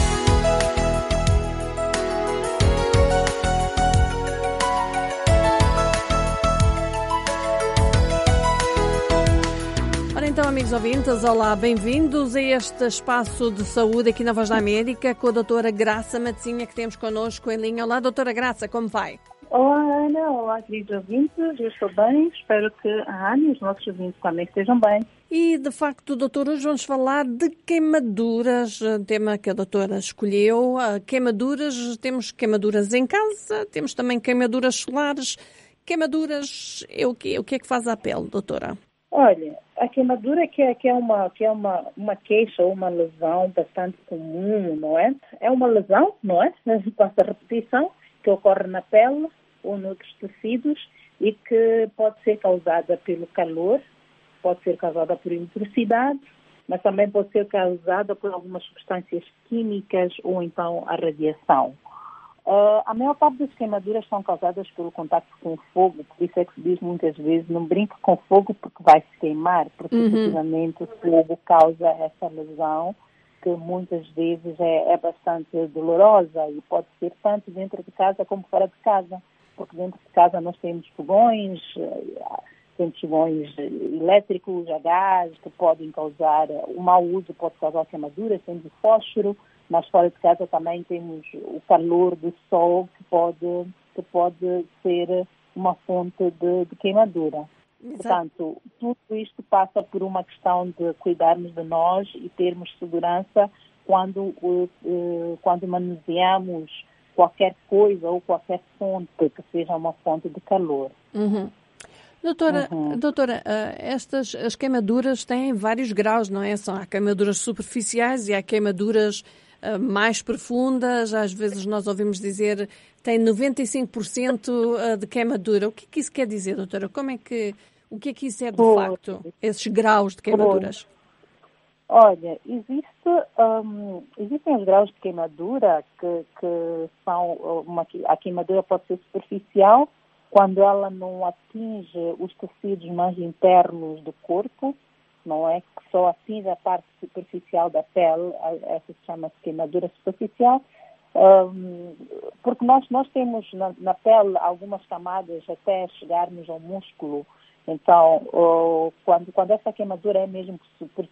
B: Então, amigos ouvintes, olá, bem-vindos a este espaço de saúde aqui na Voz da América com a doutora Graça Matezinha, que temos connosco em linha. Olá, doutora Graça, como vai?
K: Olá, Ana. Olá, queridos ouvintes. Eu estou bem. Espero que a Ana e os nossos ouvintes também estejam bem.
B: E, de facto, doutora, hoje vamos falar de queimaduras, tema que a doutora escolheu. Queimaduras, temos queimaduras em casa, temos também queimaduras solares. Queimaduras, é o quê? O que é que faz à pele, doutora?
K: Olha, a queimadura que é, que é, uma, que é uma, uma queixa ou uma lesão bastante comum, não é? É uma lesão, não é? Passa a repetição, que ocorre na pele ou noutros tecidos e que pode ser causada pelo calor, pode ser causada por eletricidade, mas também pode ser causada por algumas substâncias químicas ou então a radiação. Uh, a maior parte das queimaduras são causadas pelo contacto com o fogo, por isso é que se diz muitas vezes, não brinque com fogo porque vai se queimar, porque uhum. efetivamente o fogo causa essa lesão que muitas vezes é, é bastante dolorosa e pode ser tanto dentro de casa como fora de casa, porque dentro de casa nós temos fogões, temos fogões elétricos, a gás, que podem causar, o mau uso pode causar queimaduras, temos o fósforo, mas fora de casa também temos o calor do sol que pode, que pode ser uma fonte de, de queimadura. Exato. Portanto, tudo isto passa por uma questão de cuidarmos de nós e termos segurança quando, quando manuseamos qualquer coisa ou qualquer fonte que seja uma fonte de calor.
B: Uhum. Doutora, uhum. doutora, estas as queimaduras têm vários graus, não é? São, há queimaduras superficiais e há queimaduras uh, mais profundas. Às vezes nós ouvimos dizer que tem noventa e cinco por cento de queimadura. O que é que isso quer dizer, doutora? Como é que, o que é que isso é de Por... facto, esses graus de queimaduras?
K: Por... Olha, existe, um, existem os graus de queimadura que, que são, uma, a queimadura pode ser superficial, quando ela não atinge os tecidos mais internos do corpo, não é? Que só atinge a parte superficial da pele, essa se chama queimadura superficial, um, porque nós, nós temos na, na pele algumas camadas até chegarmos ao músculo. Então, oh, quando, quando essa queimadura é mesmo super,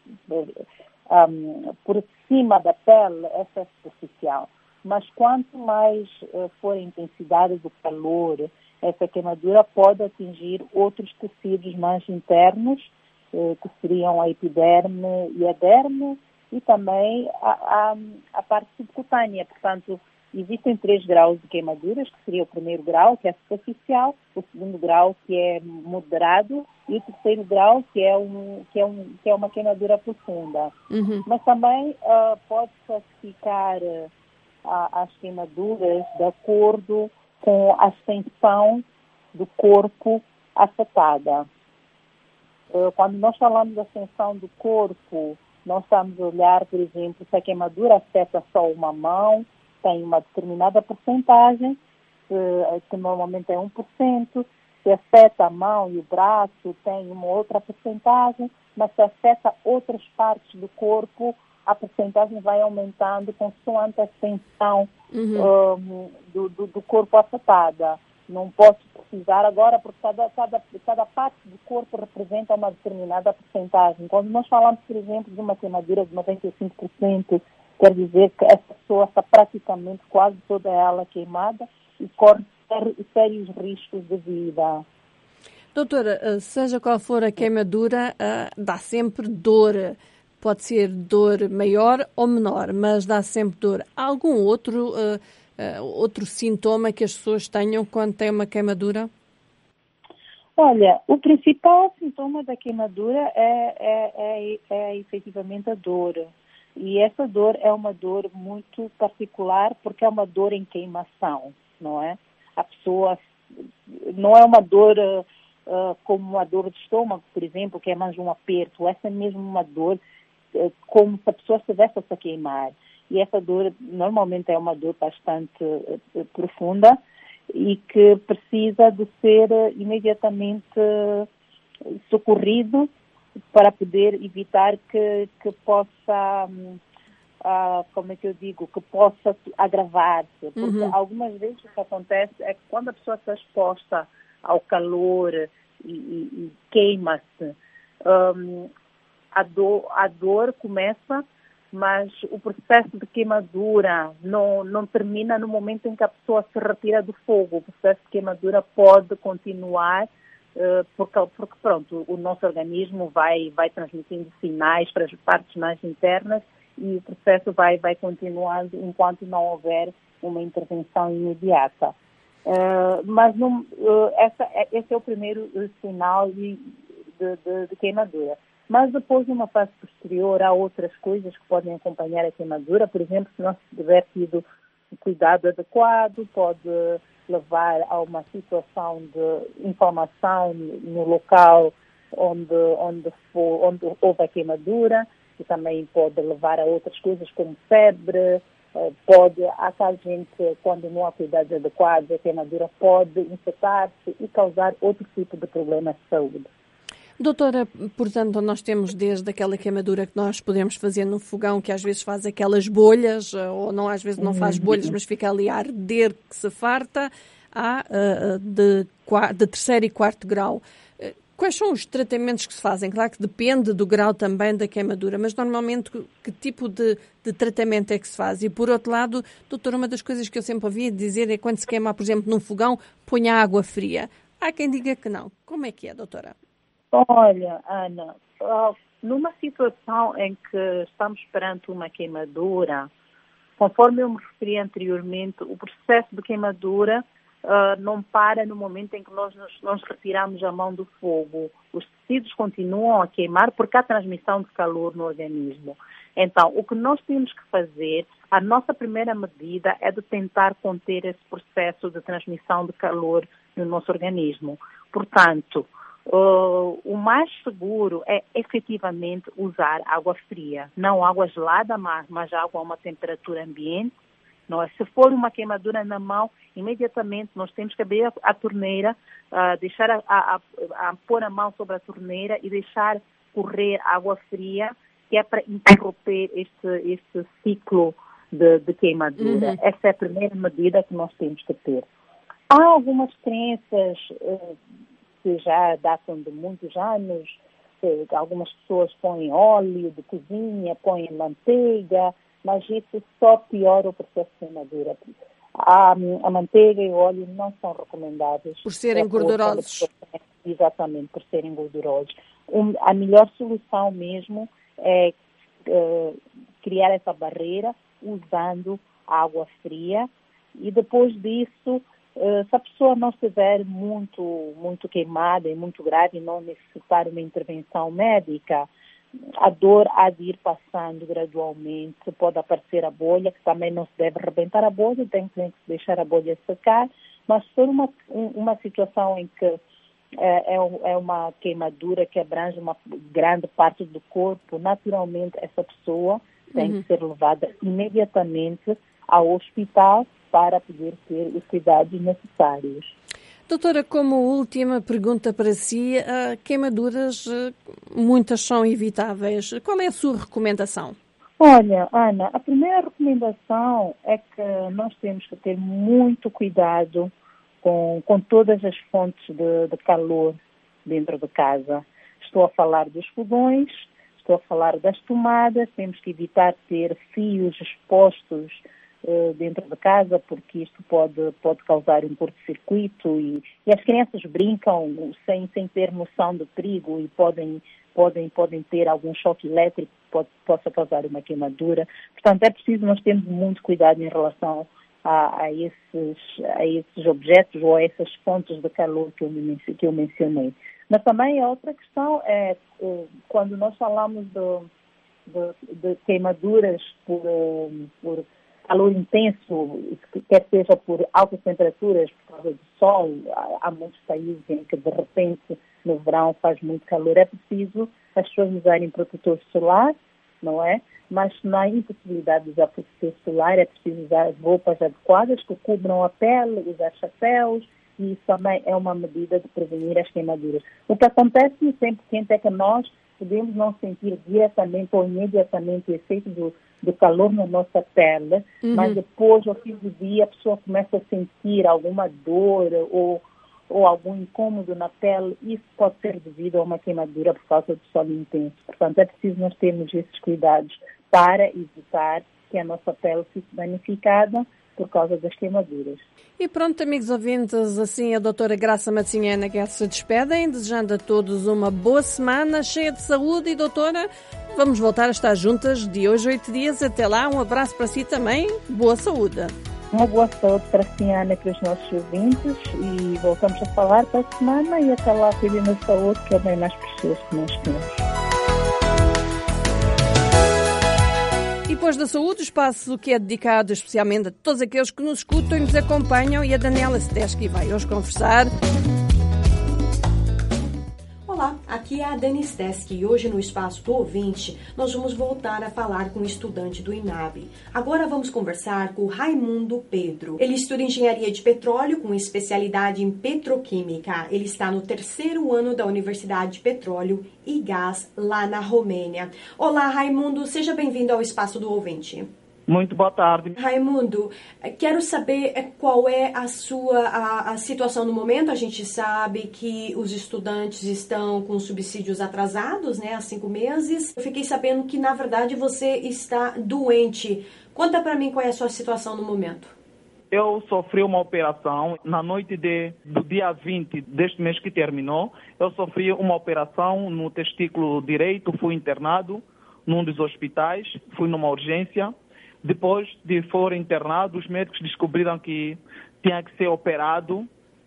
K: um, por cima da pele, essa é superficial. Mas quanto mais uh, for a intensidade do calor, essa queimadura pode atingir outros tecidos mais internos, eh, que seriam a epiderme e a derme, e também a, a, a parte subcutânea. Portanto, existem três graus de queimaduras, que seria o primeiro grau, que é superficial, o segundo grau, que é moderado, e o terceiro grau, que é, um, que é, um, que é uma queimadura profunda. Uhum. Mas também uh, pode classificar uh, as queimaduras de acordo com a extensão do corpo afetada. Quando nós falamos da extensão do corpo, nós estamos a olhar, por exemplo, se a queimadura afeta só uma mão, tem uma determinada porcentagem, que normalmente é um por cento, se afeta a mão e o braço, tem uma outra porcentagem, mas se afeta outras partes do corpo, a percentagem vai aumentando consoante a extensão
B: uhum.
K: um, do, do, do corpo afetada. Não posso precisar agora, porque cada, cada, cada parte do corpo representa uma determinada percentagem. Quando nós falamos, por exemplo, de uma queimadura de noventa e cinco por cento, quer dizer que essa pessoa está praticamente quase toda ela queimada e corre sérios riscos de vida.
B: Doutora, seja qual for a queimadura, dá sempre dor. Pode ser dor maior ou menor, mas dá sempre dor. Há algum outro, uh, uh, outro sintoma que as pessoas tenham quando têm uma queimadura?
K: Olha, o principal sintoma da queimadura é, é, é, é efetivamente a dor. E essa dor é uma dor muito particular porque é uma dor em queimação, não é? A pessoa não é uma dor uh, como uma dor de estômago, por exemplo, que é mais um aperto. Essa é mesmo uma dor como se a pessoa estivesse a se queimar. E essa dor normalmente é uma dor bastante uh, profunda e que precisa de ser uh, imediatamente uh, socorrido para poder evitar que, que possa, um, uh, como é que eu digo, que possa agravar-se. Porque
B: uhum.
K: algumas vezes o que acontece é que quando a pessoa está exposta ao calor e, e, e queima-se, um, A dor, a dor começa, mas o processo de queimadura não, não termina no momento em que a pessoa se retira do fogo. O processo de queimadura pode continuar, uh, porque, porque pronto, o nosso organismo vai, vai transmitindo sinais para as partes mais internas e o processo vai, vai continuando enquanto não houver uma intervenção imediata. Uh, mas não, uh, essa, esse é o primeiro uh, sinal de, de, de, de queimadura. Mas depois, numa fase posterior, há outras coisas que podem acompanhar a queimadura. Por exemplo, se não se tiver tido cuidado adequado, pode levar a uma situação de inflamação no local onde, onde, for, onde houve a queimadura, e também pode levar a outras coisas como febre. Pode, há gente, quando não há cuidados adequados, a queimadura pode infectar-se e causar outro tipo de problemas de saúde.
B: Doutora, portanto, nós temos desde aquela queimadura que nós podemos fazer no fogão, que às vezes faz aquelas bolhas, ou não, às vezes não faz bolhas, mas fica ali a arder que se farta, há uh, de, de terceiro e quarto grau. Uh, quais são os tratamentos que se fazem? Claro que depende do grau também da queimadura, mas normalmente que tipo de, de tratamento é que se faz? E por outro lado, doutora, uma das coisas que eu sempre ouvi dizer é que quando se queima, por exemplo, num fogão, ponha água fria. Há quem diga que não. Como é que é, doutora?
K: Olha, Ana, numa situação em que estamos perante uma queimadura, conforme eu me referi anteriormente, o processo de queimadura uh, não para no momento em que nós nos, nós retiramos a mão do fogo. Os tecidos continuam a queimar porque há transmissão de calor no organismo. Então, o que nós temos que fazer, a nossa primeira medida é de tentar conter esse processo de transmissão de calor no nosso organismo. Portanto, Uh, o mais seguro é efetivamente usar água fria, não água gelada, mas, mas água a uma temperatura ambiente. Não é? Se for uma queimadura na mão, imediatamente nós temos que abrir a, a torneira, uh, deixar a, a, a, a pôr a mão sobre a torneira e deixar correr água fria, que é para interromper este, este ciclo de, de queimadura. Uhum. Essa é a primeira medida que nós temos que ter. Há algumas crenças uh, que já datam de muitos anos, algumas pessoas põem óleo de cozinha, põem manteiga, mas isso só piora o processo de queimadura. A, a manteiga e o óleo não são recomendáveis.
B: Por serem gordurosos.
K: Exatamente, por serem gordurosos. Um, a melhor solução mesmo é uh, criar essa barreira usando água fria e depois disso, Uh, se a pessoa não estiver muito, muito queimada e muito grave e não necessitar uma intervenção médica, a dor há de ir passando gradualmente. Pode aparecer a bolha, que também não se deve arrebentar a bolha, tem que deixar a bolha secar, mas se for uma, uma situação em que uh, é, é uma queimadura que abrange uma grande parte do corpo, naturalmente essa pessoa tem uhum. que ser levada imediatamente ao hospital para poder ter os cuidados necessários.
B: Doutora, como última pergunta para si, queimaduras, muitas são evitáveis. Qual é a sua recomendação?
K: Olha, Ana, a primeira recomendação é que nós temos que ter muito cuidado com, com todas as fontes de, de calor dentro de casa. Estou a falar dos fogões, estou a falar das tomadas, temos que evitar ter fios expostos uh, dentro de casa, porque isto pode, pode causar um curto-circuito e, e as crianças brincam sem, sem ter noção do perigo e podem, podem, podem ter algum choque elétrico que pode, possa causar uma queimadura. Portanto, é preciso nós termos muito cuidado em relação a, a, esses, a esses objetos ou a essas fontes de calor que eu, que eu mencionei. Mas também a outra questão é, quando nós falamos de, de, de queimaduras por, por calor intenso, quer seja por altas temperaturas, por causa do sol, há muitos países em que de repente no verão faz muito calor, é preciso as pessoas usarem protetor solar, não é? Mas se não há impossibilidade de usar protetor solar, é preciso usar roupas adequadas que cubram a pele, usar chapéus, e isso também é uma medida de prevenir as queimaduras. O que acontece no tempo quente é que nós podemos não sentir diretamente ou imediatamente o efeito do, do calor na nossa pele, uhum. mas depois, ao fim do dia, a pessoa começa a sentir alguma dor ou, ou algum incômodo na pele. Isso pode ser devido a uma queimadura por causa do sol intenso. Portanto, é preciso nós termos esses cuidados para evitar que a nossa pele fique danificada por causa das queimaduras.
B: E pronto, amigos ouvintes, assim a doutora Graça Matzinhana que se despedem, desejando a todos uma boa semana, cheia de saúde. E doutora, vamos voltar a estar juntas de hoje a oito dias. Até lá, um abraço para si também, boa saúde.
K: Uma boa saúde para si, Ana, e para os nossos ouvintes, e voltamos a falar para a semana, e até lá, cuidem da saúde, que é bem mais precioso que nós temos.
B: E depois da saúde, o espaço que é dedicado especialmente a todos aqueles que nos escutam e nos acompanham, e a Daniela Sedeschi vai hoje conversar.
L: Olá, aqui é a Dani Sedeschi e hoje no Espaço do Ouvinte nós vamos voltar a falar com um estudante do INAB. Agora vamos conversar com o Raimundo Pedro. Ele estuda Engenharia de Petróleo com especialidade em Petroquímica. Ele está no terceiro ano da Universidade de Petróleo e Gás lá na Romênia. Olá, Raimundo, seja bem-vindo ao Espaço do Ouvinte.
M: Muito boa tarde.
L: Raimundo, quero saber qual é a sua a, a situação no momento. A gente sabe que os estudantes estão com subsídios atrasados, né, há cinco meses. Eu fiquei sabendo que, na verdade, você está doente. Conta para mim qual é a sua situação no momento.
M: Eu sofri uma operação na noite de, do dia vinte deste mês que terminou. Eu sofri uma operação no testículo direito, fui internado num dos hospitais, fui numa urgência. Depois de for internado, os médicos descobriram que tinha que ser operado.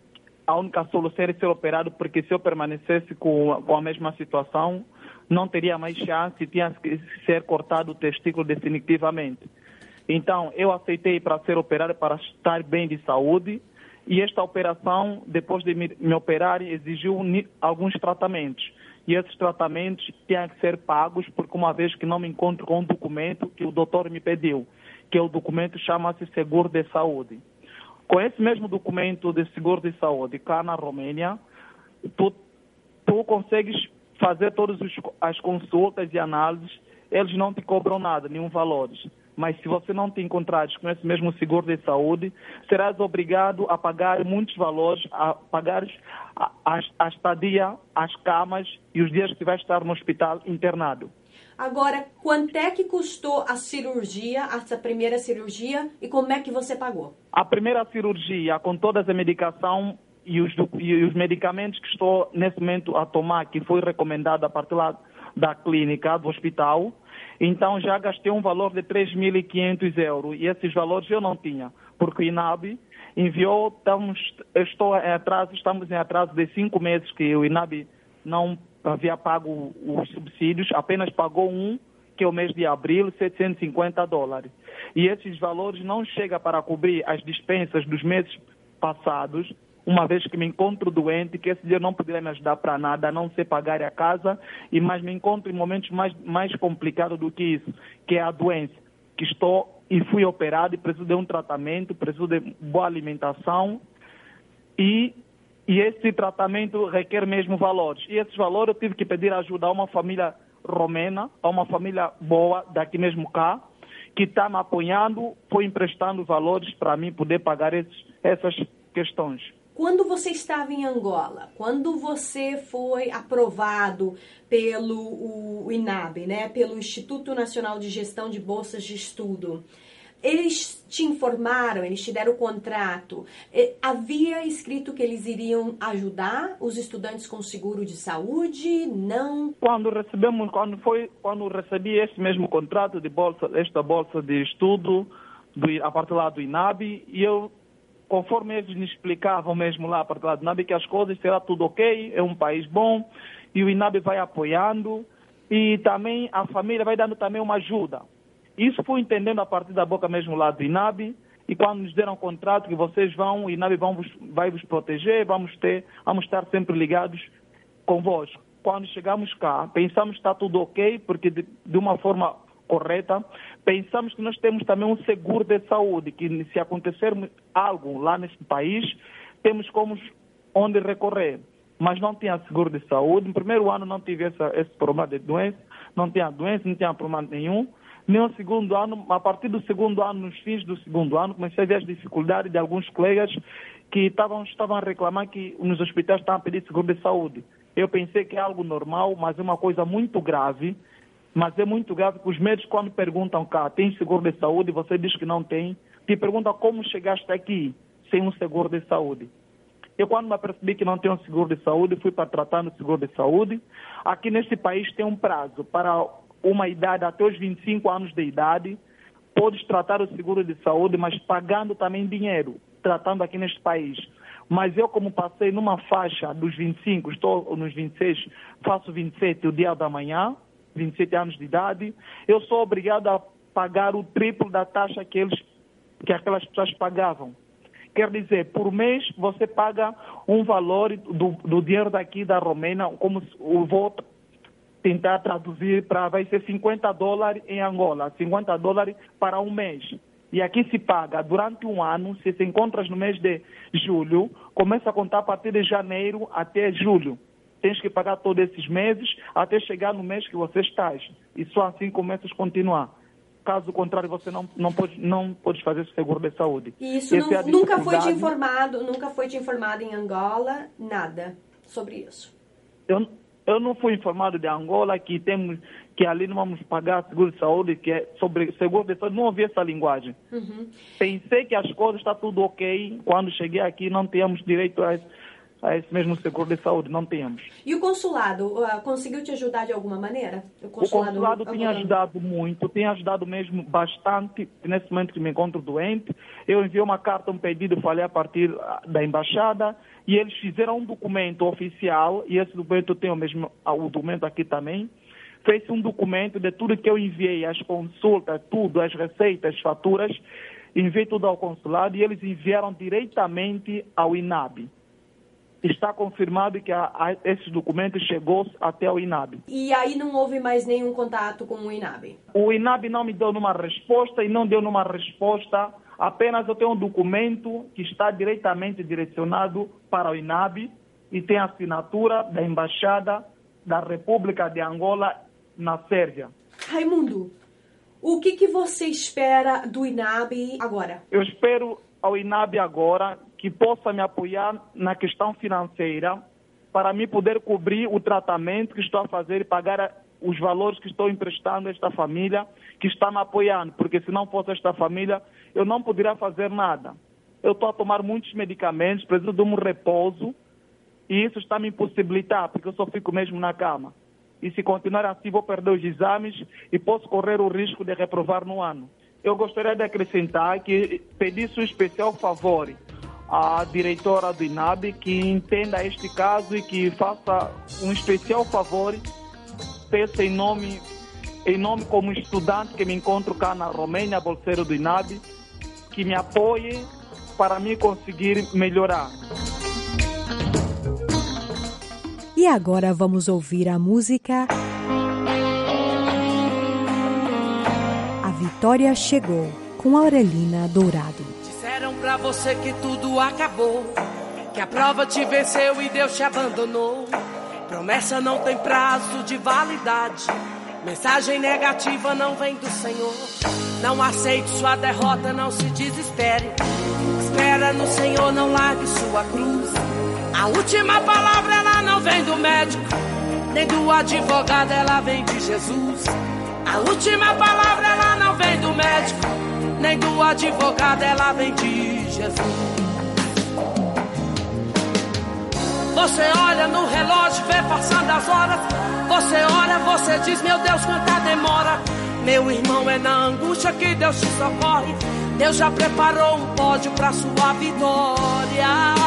M: A única solução era ser operado, porque se eu permanecesse com, com a mesma situação, não teria mais chance, tinha que ser cortado o testículo definitivamente. Então, eu aceitei para ser operado, para estar bem de saúde, e esta operação, depois de me, me operar, exigiu alguns tratamentos. E esses tratamentos tinham que ser pagos, porque uma vez que não me encontro com um documento que o doutor me pediu, que o documento chama-se Seguro de Saúde. Com esse mesmo documento de Seguro de Saúde, cá na Romênia, tu, tu consegues fazer todas as consultas e análises, eles não te cobram nada, nenhum valor. Mas se você não te encontrares com esse mesmo seguro de saúde, serás obrigado a pagar muitos valores, a pagar a, a, a estadia, as camas e os dias que vai estar no hospital internado.
L: Agora, quanto é que custou a cirurgia, essa primeira cirurgia, e como é que você pagou?
M: A primeira cirurgia, com toda a medicação e os, e os medicamentos que estou nesse momento a tomar, que foi recomendado a partir lá da clínica, do hospital, então já gastei um valor de três mil e quinhentos euros, e esses valores eu não tinha, porque o INAB enviou, estamos, estou em atraso, estamos em atraso de cinco meses que o INAB não havia pago os subsídios, apenas pagou um, que é o mês de abril, setecentos e cinquenta dólares. E esses valores não chegam para cobrir as dispensas dos meses passados, uma vez que me encontro doente, que esse dinheiro não poderia me ajudar para nada, a não ser pagar a casa, e mais me encontro em momentos mais, mais complicados do que isso, que é a doença, que estou e fui operado e preciso de um tratamento, preciso de boa alimentação, e, e esse tratamento requer mesmo valores. E esses valores eu tive que pedir ajuda a uma família romena, a uma família boa daqui mesmo cá, que está me apoiando, foi emprestando valores para mim poder pagar esses, essas questões.
L: Quando você estava em Angola, quando você foi aprovado pelo o INAB, né, pelo Instituto Nacional de Gestão de Bolsas de Estudo, eles te informaram, eles te deram o contrato, havia escrito que eles iriam ajudar os estudantes com seguro de saúde? Não?
M: Quando recebemos, quando foi, quando recebi esse mesmo contrato de bolsa, esta bolsa de estudo, do, a partir lá do INAB, e eu, conforme eles me explicavam mesmo lá a partir lá do INAB, que as coisas será tudo ok, é um país bom, e o INAB vai apoiando, e também a família vai dando também uma ajuda. Isso fui entendendo a partir da boca mesmo lá do INAB, e quando nos deram um contrato que vocês vão, o INAB vão vos, vai vos proteger, vamos, ter, vamos estar sempre ligados convosco. Quando chegamos cá, pensamos que está tudo ok, porque de, de uma forma correta, pensamos que nós temos também um seguro de saúde, que se acontecer algo lá nesse país, temos como onde recorrer. Mas não tinha seguro de saúde. No primeiro ano não tive essa, esse problema de doença, não tinha doença, não tinha problema nenhum. Nem o segundo ano, a partir do segundo ano, nos fins do segundo ano, comecei a ver as dificuldades de alguns colegas que estavam, estavam a reclamar que nos hospitais estavam a pedir seguro de saúde. Eu pensei que é algo normal, mas é uma coisa muito grave. Mas é muito grave que os médicos, quando perguntam cá, tem seguro de saúde, e você diz que não tem, te perguntam como chegaste aqui sem um seguro de saúde. Eu, quando me apercebi que não tenho um seguro de saúde, fui para tratar no seguro de saúde. Aqui nesse país tem um prazo para uma idade até os vinte e cinco anos de idade, podes tratar o seguro de saúde, mas pagando também dinheiro, tratando aqui neste país. Mas eu, como passei numa faixa dos vinte e cinco, estou nos vinte e seis, faço vinte e sete o dia da manhã, vinte e sete anos de idade, eu sou obrigado a pagar o triplo da taxa que, eles, que aquelas pessoas pagavam. Quer dizer, por mês você paga um valor do, do dinheiro daqui da Romênia, como o voto, tentar traduzir para, vai ser cinquenta dólares em Angola, cinquenta dólares para um mês. E aqui se paga durante um ano, se se encontras no mês de julho, começa a contar a partir de janeiro até julho. Tens que pagar todos esses meses até chegar no mês que você estás. E só assim começas a continuar. Caso contrário, você não, não, pode, não pode fazer seguro de saúde.
L: E isso não, é nunca foi te informado, nunca foi te informado em Angola, nada sobre isso?
M: Eu Eu não fui informado de Angola que temos que ali não vamos pagar seguro de saúde, que é sobre seguro de saúde, não ouvi essa linguagem. Uhum. Pensei que as coisas estão tudo ok, quando cheguei aqui não tínhamos direito a esse, a esse mesmo seguro de saúde, não tínhamos.
L: E o consulado, uh, conseguiu te ajudar de alguma maneira?
M: O consulado, o consulado tinha ajudado muito, tinha ajudado mesmo bastante, nesse momento que me encontro doente. Eu enviei uma carta, um pedido, falei a partir da embaixada, e eles fizeram um documento oficial, e esse documento eu tenho mesmo, o documento aqui também, fez um documento de tudo que eu enviei, as consultas, tudo, as receitas, as faturas, enviei tudo ao consulado e eles enviaram diretamente ao INAB. Está confirmado que a, a, esses documentos chegou até o INAB.
L: E aí não houve mais nenhum contato com o INAB?
M: O INAB não me deu nenhuma resposta e não deu nenhuma resposta. Apenas eu tenho um documento que está diretamente direcionado para o INAB e tem a assinatura da Embaixada da República de Angola na Sérvia.
L: Raimundo, o que, que você espera do INAB agora?
M: Eu espero ao INAB agora que possa me apoiar na questão financeira para me poder cobrir o tratamento que estou a fazer e pagar os valores que estou emprestando a esta família que está me apoiando, porque se não fosse esta família, eu não poderia fazer nada. Eu estou a tomar muitos medicamentos, preciso de um repouso, e isso está a me impossibilitar, porque eu só fico mesmo na cama. E se continuar assim, vou perder os exames e posso correr o risco de reprovar no ano. Eu gostaria de acrescentar que pedisse um especial favor à diretora do INAB que entenda este caso e que faça um especial favor, peço em nome, em nome como estudante que me encontro cá na Romênia, bolseiro do INAB, que me apoie para me conseguir melhorar.
N: E agora vamos ouvir a música A Vitória Chegou, com Aurelina Dourado.
H: Disseram pra você que tudo acabou, que a prova te venceu e Deus te abandonou,
O: Promessa não tem prazo de validade. Mensagem negativa não vem do Senhor. Não aceite sua derrota, não se desespere. Espera no Senhor, não largue sua cruz. A última palavra ela não vem do médico, nem do advogado, ela vem de Jesus. A última palavra ela não vem do médico, nem do advogado, ela vem de Jesus. Você olha no relógio, vê passando as horas. Você ora, você diz, meu Deus, quanta demora. Meu irmão, é na angústia que Deus te socorre. Deus já preparou um pódio pra sua vitória.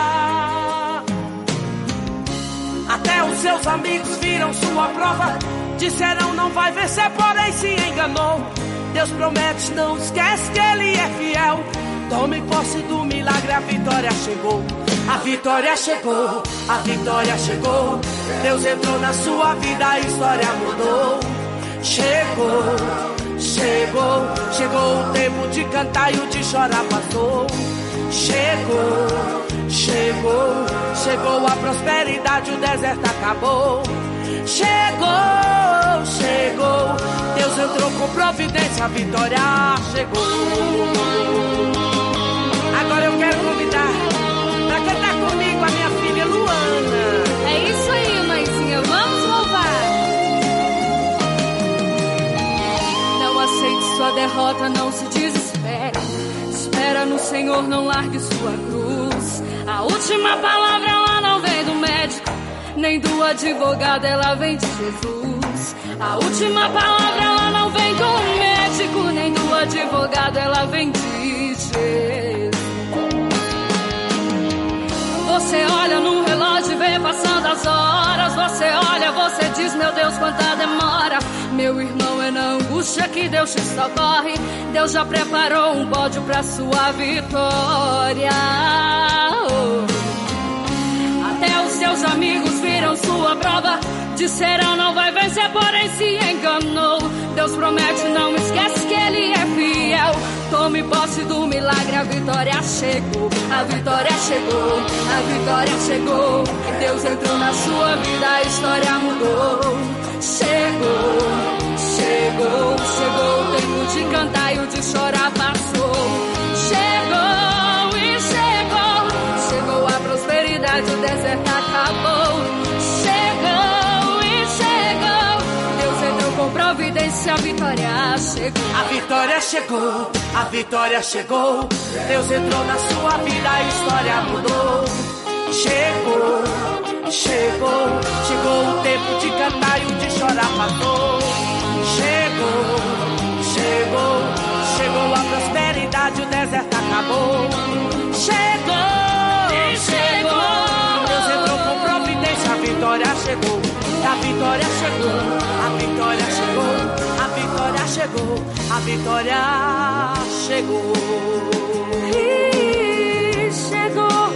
O: Até os seus amigos viram sua prova. Disseram não vai vencer, porém se enganou. Deus promete, não esquece que Ele é fiel. Tome posse do milagre, a vitória chegou. A vitória chegou, a vitória chegou. Deus entrou na sua vida, a história mudou. Chegou, chegou, chegou o tempo de cantar e o de chorar passou. Chegou, chegou, chegou a prosperidade, o deserto acabou. Chegou, chegou, Deus entrou com providência, a vitória chegou. Agora eu quero convidar pra cantar comigo a minha filha Luana.
P: É isso aí, mãezinha, vamos louvar. Não aceite sua derrota, não se desespere. Espera no Senhor, não largue sua cruz. A última palavra ela não vem do médico, nem do advogado, ela vem de Jesus. A última palavra ela não vem do médico, nem do advogado, ela vem de Jesus. Você olha no relógio e vê passando as horas. Você olha, você diz, meu Deus, quanta demora. Meu irmão, é na angústia que Deus te socorre. Deus já preparou um pódio pra sua vitória. Oh. Até os seus amigos viram sua prova. Disseram não vai vencer, porém se enganou. Deus promete, não esquece que Ele é fiel. Tome posse do milagre, a vitória chegou. A vitória chegou, a vitória chegou. Deus entrou na sua vida, a história mudou. Chegou, chegou, chegou o tempo de cantar e o de chorar passou. Chegou e chegou, chegou a prosperidade, o deserto acabou. Chegou e chegou, Deus entrou com providência, a vitória chegou.
O: A vitória chegou, a vitória chegou. Deus entrou na sua vida, a história mudou. Chegou, chegou, chegou o tempo de cantar e o de chorar passou. Chegou, chegou, chegou a prosperidade, o deserto acabou. Chegou, chegou, Deus entrou com providência, a vitória chegou. A vitória chegou, a vitória chegou, a vitória chegou, a vitória chegou.
P: E chegou.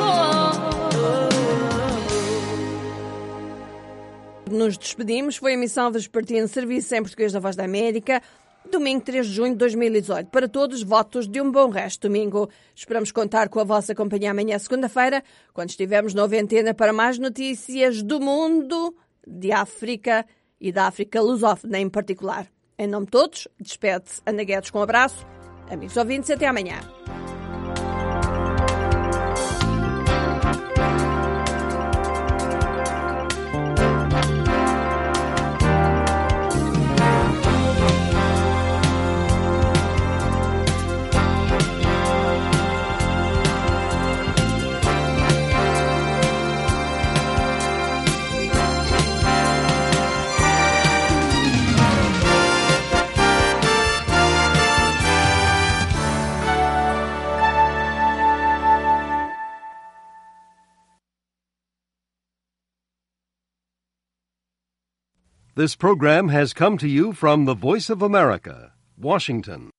B: Nos despedimos, foi a emissão vespertina de serviço em português da Voz da América, domingo três de junho de dois mil e dezoito. Para todos, votos de um bom resto de domingo. Esperamos contar com a vossa companhia amanhã, segunda-feira, quando estivermos na Antena para mais notícias do mundo, de África e da África lusófona em particular. Em nome de todos, despede-se Ana Guedes com um abraço. Amigos ouvintes, até amanhã.
Q: This program has come to you from the Voice of America, Washington.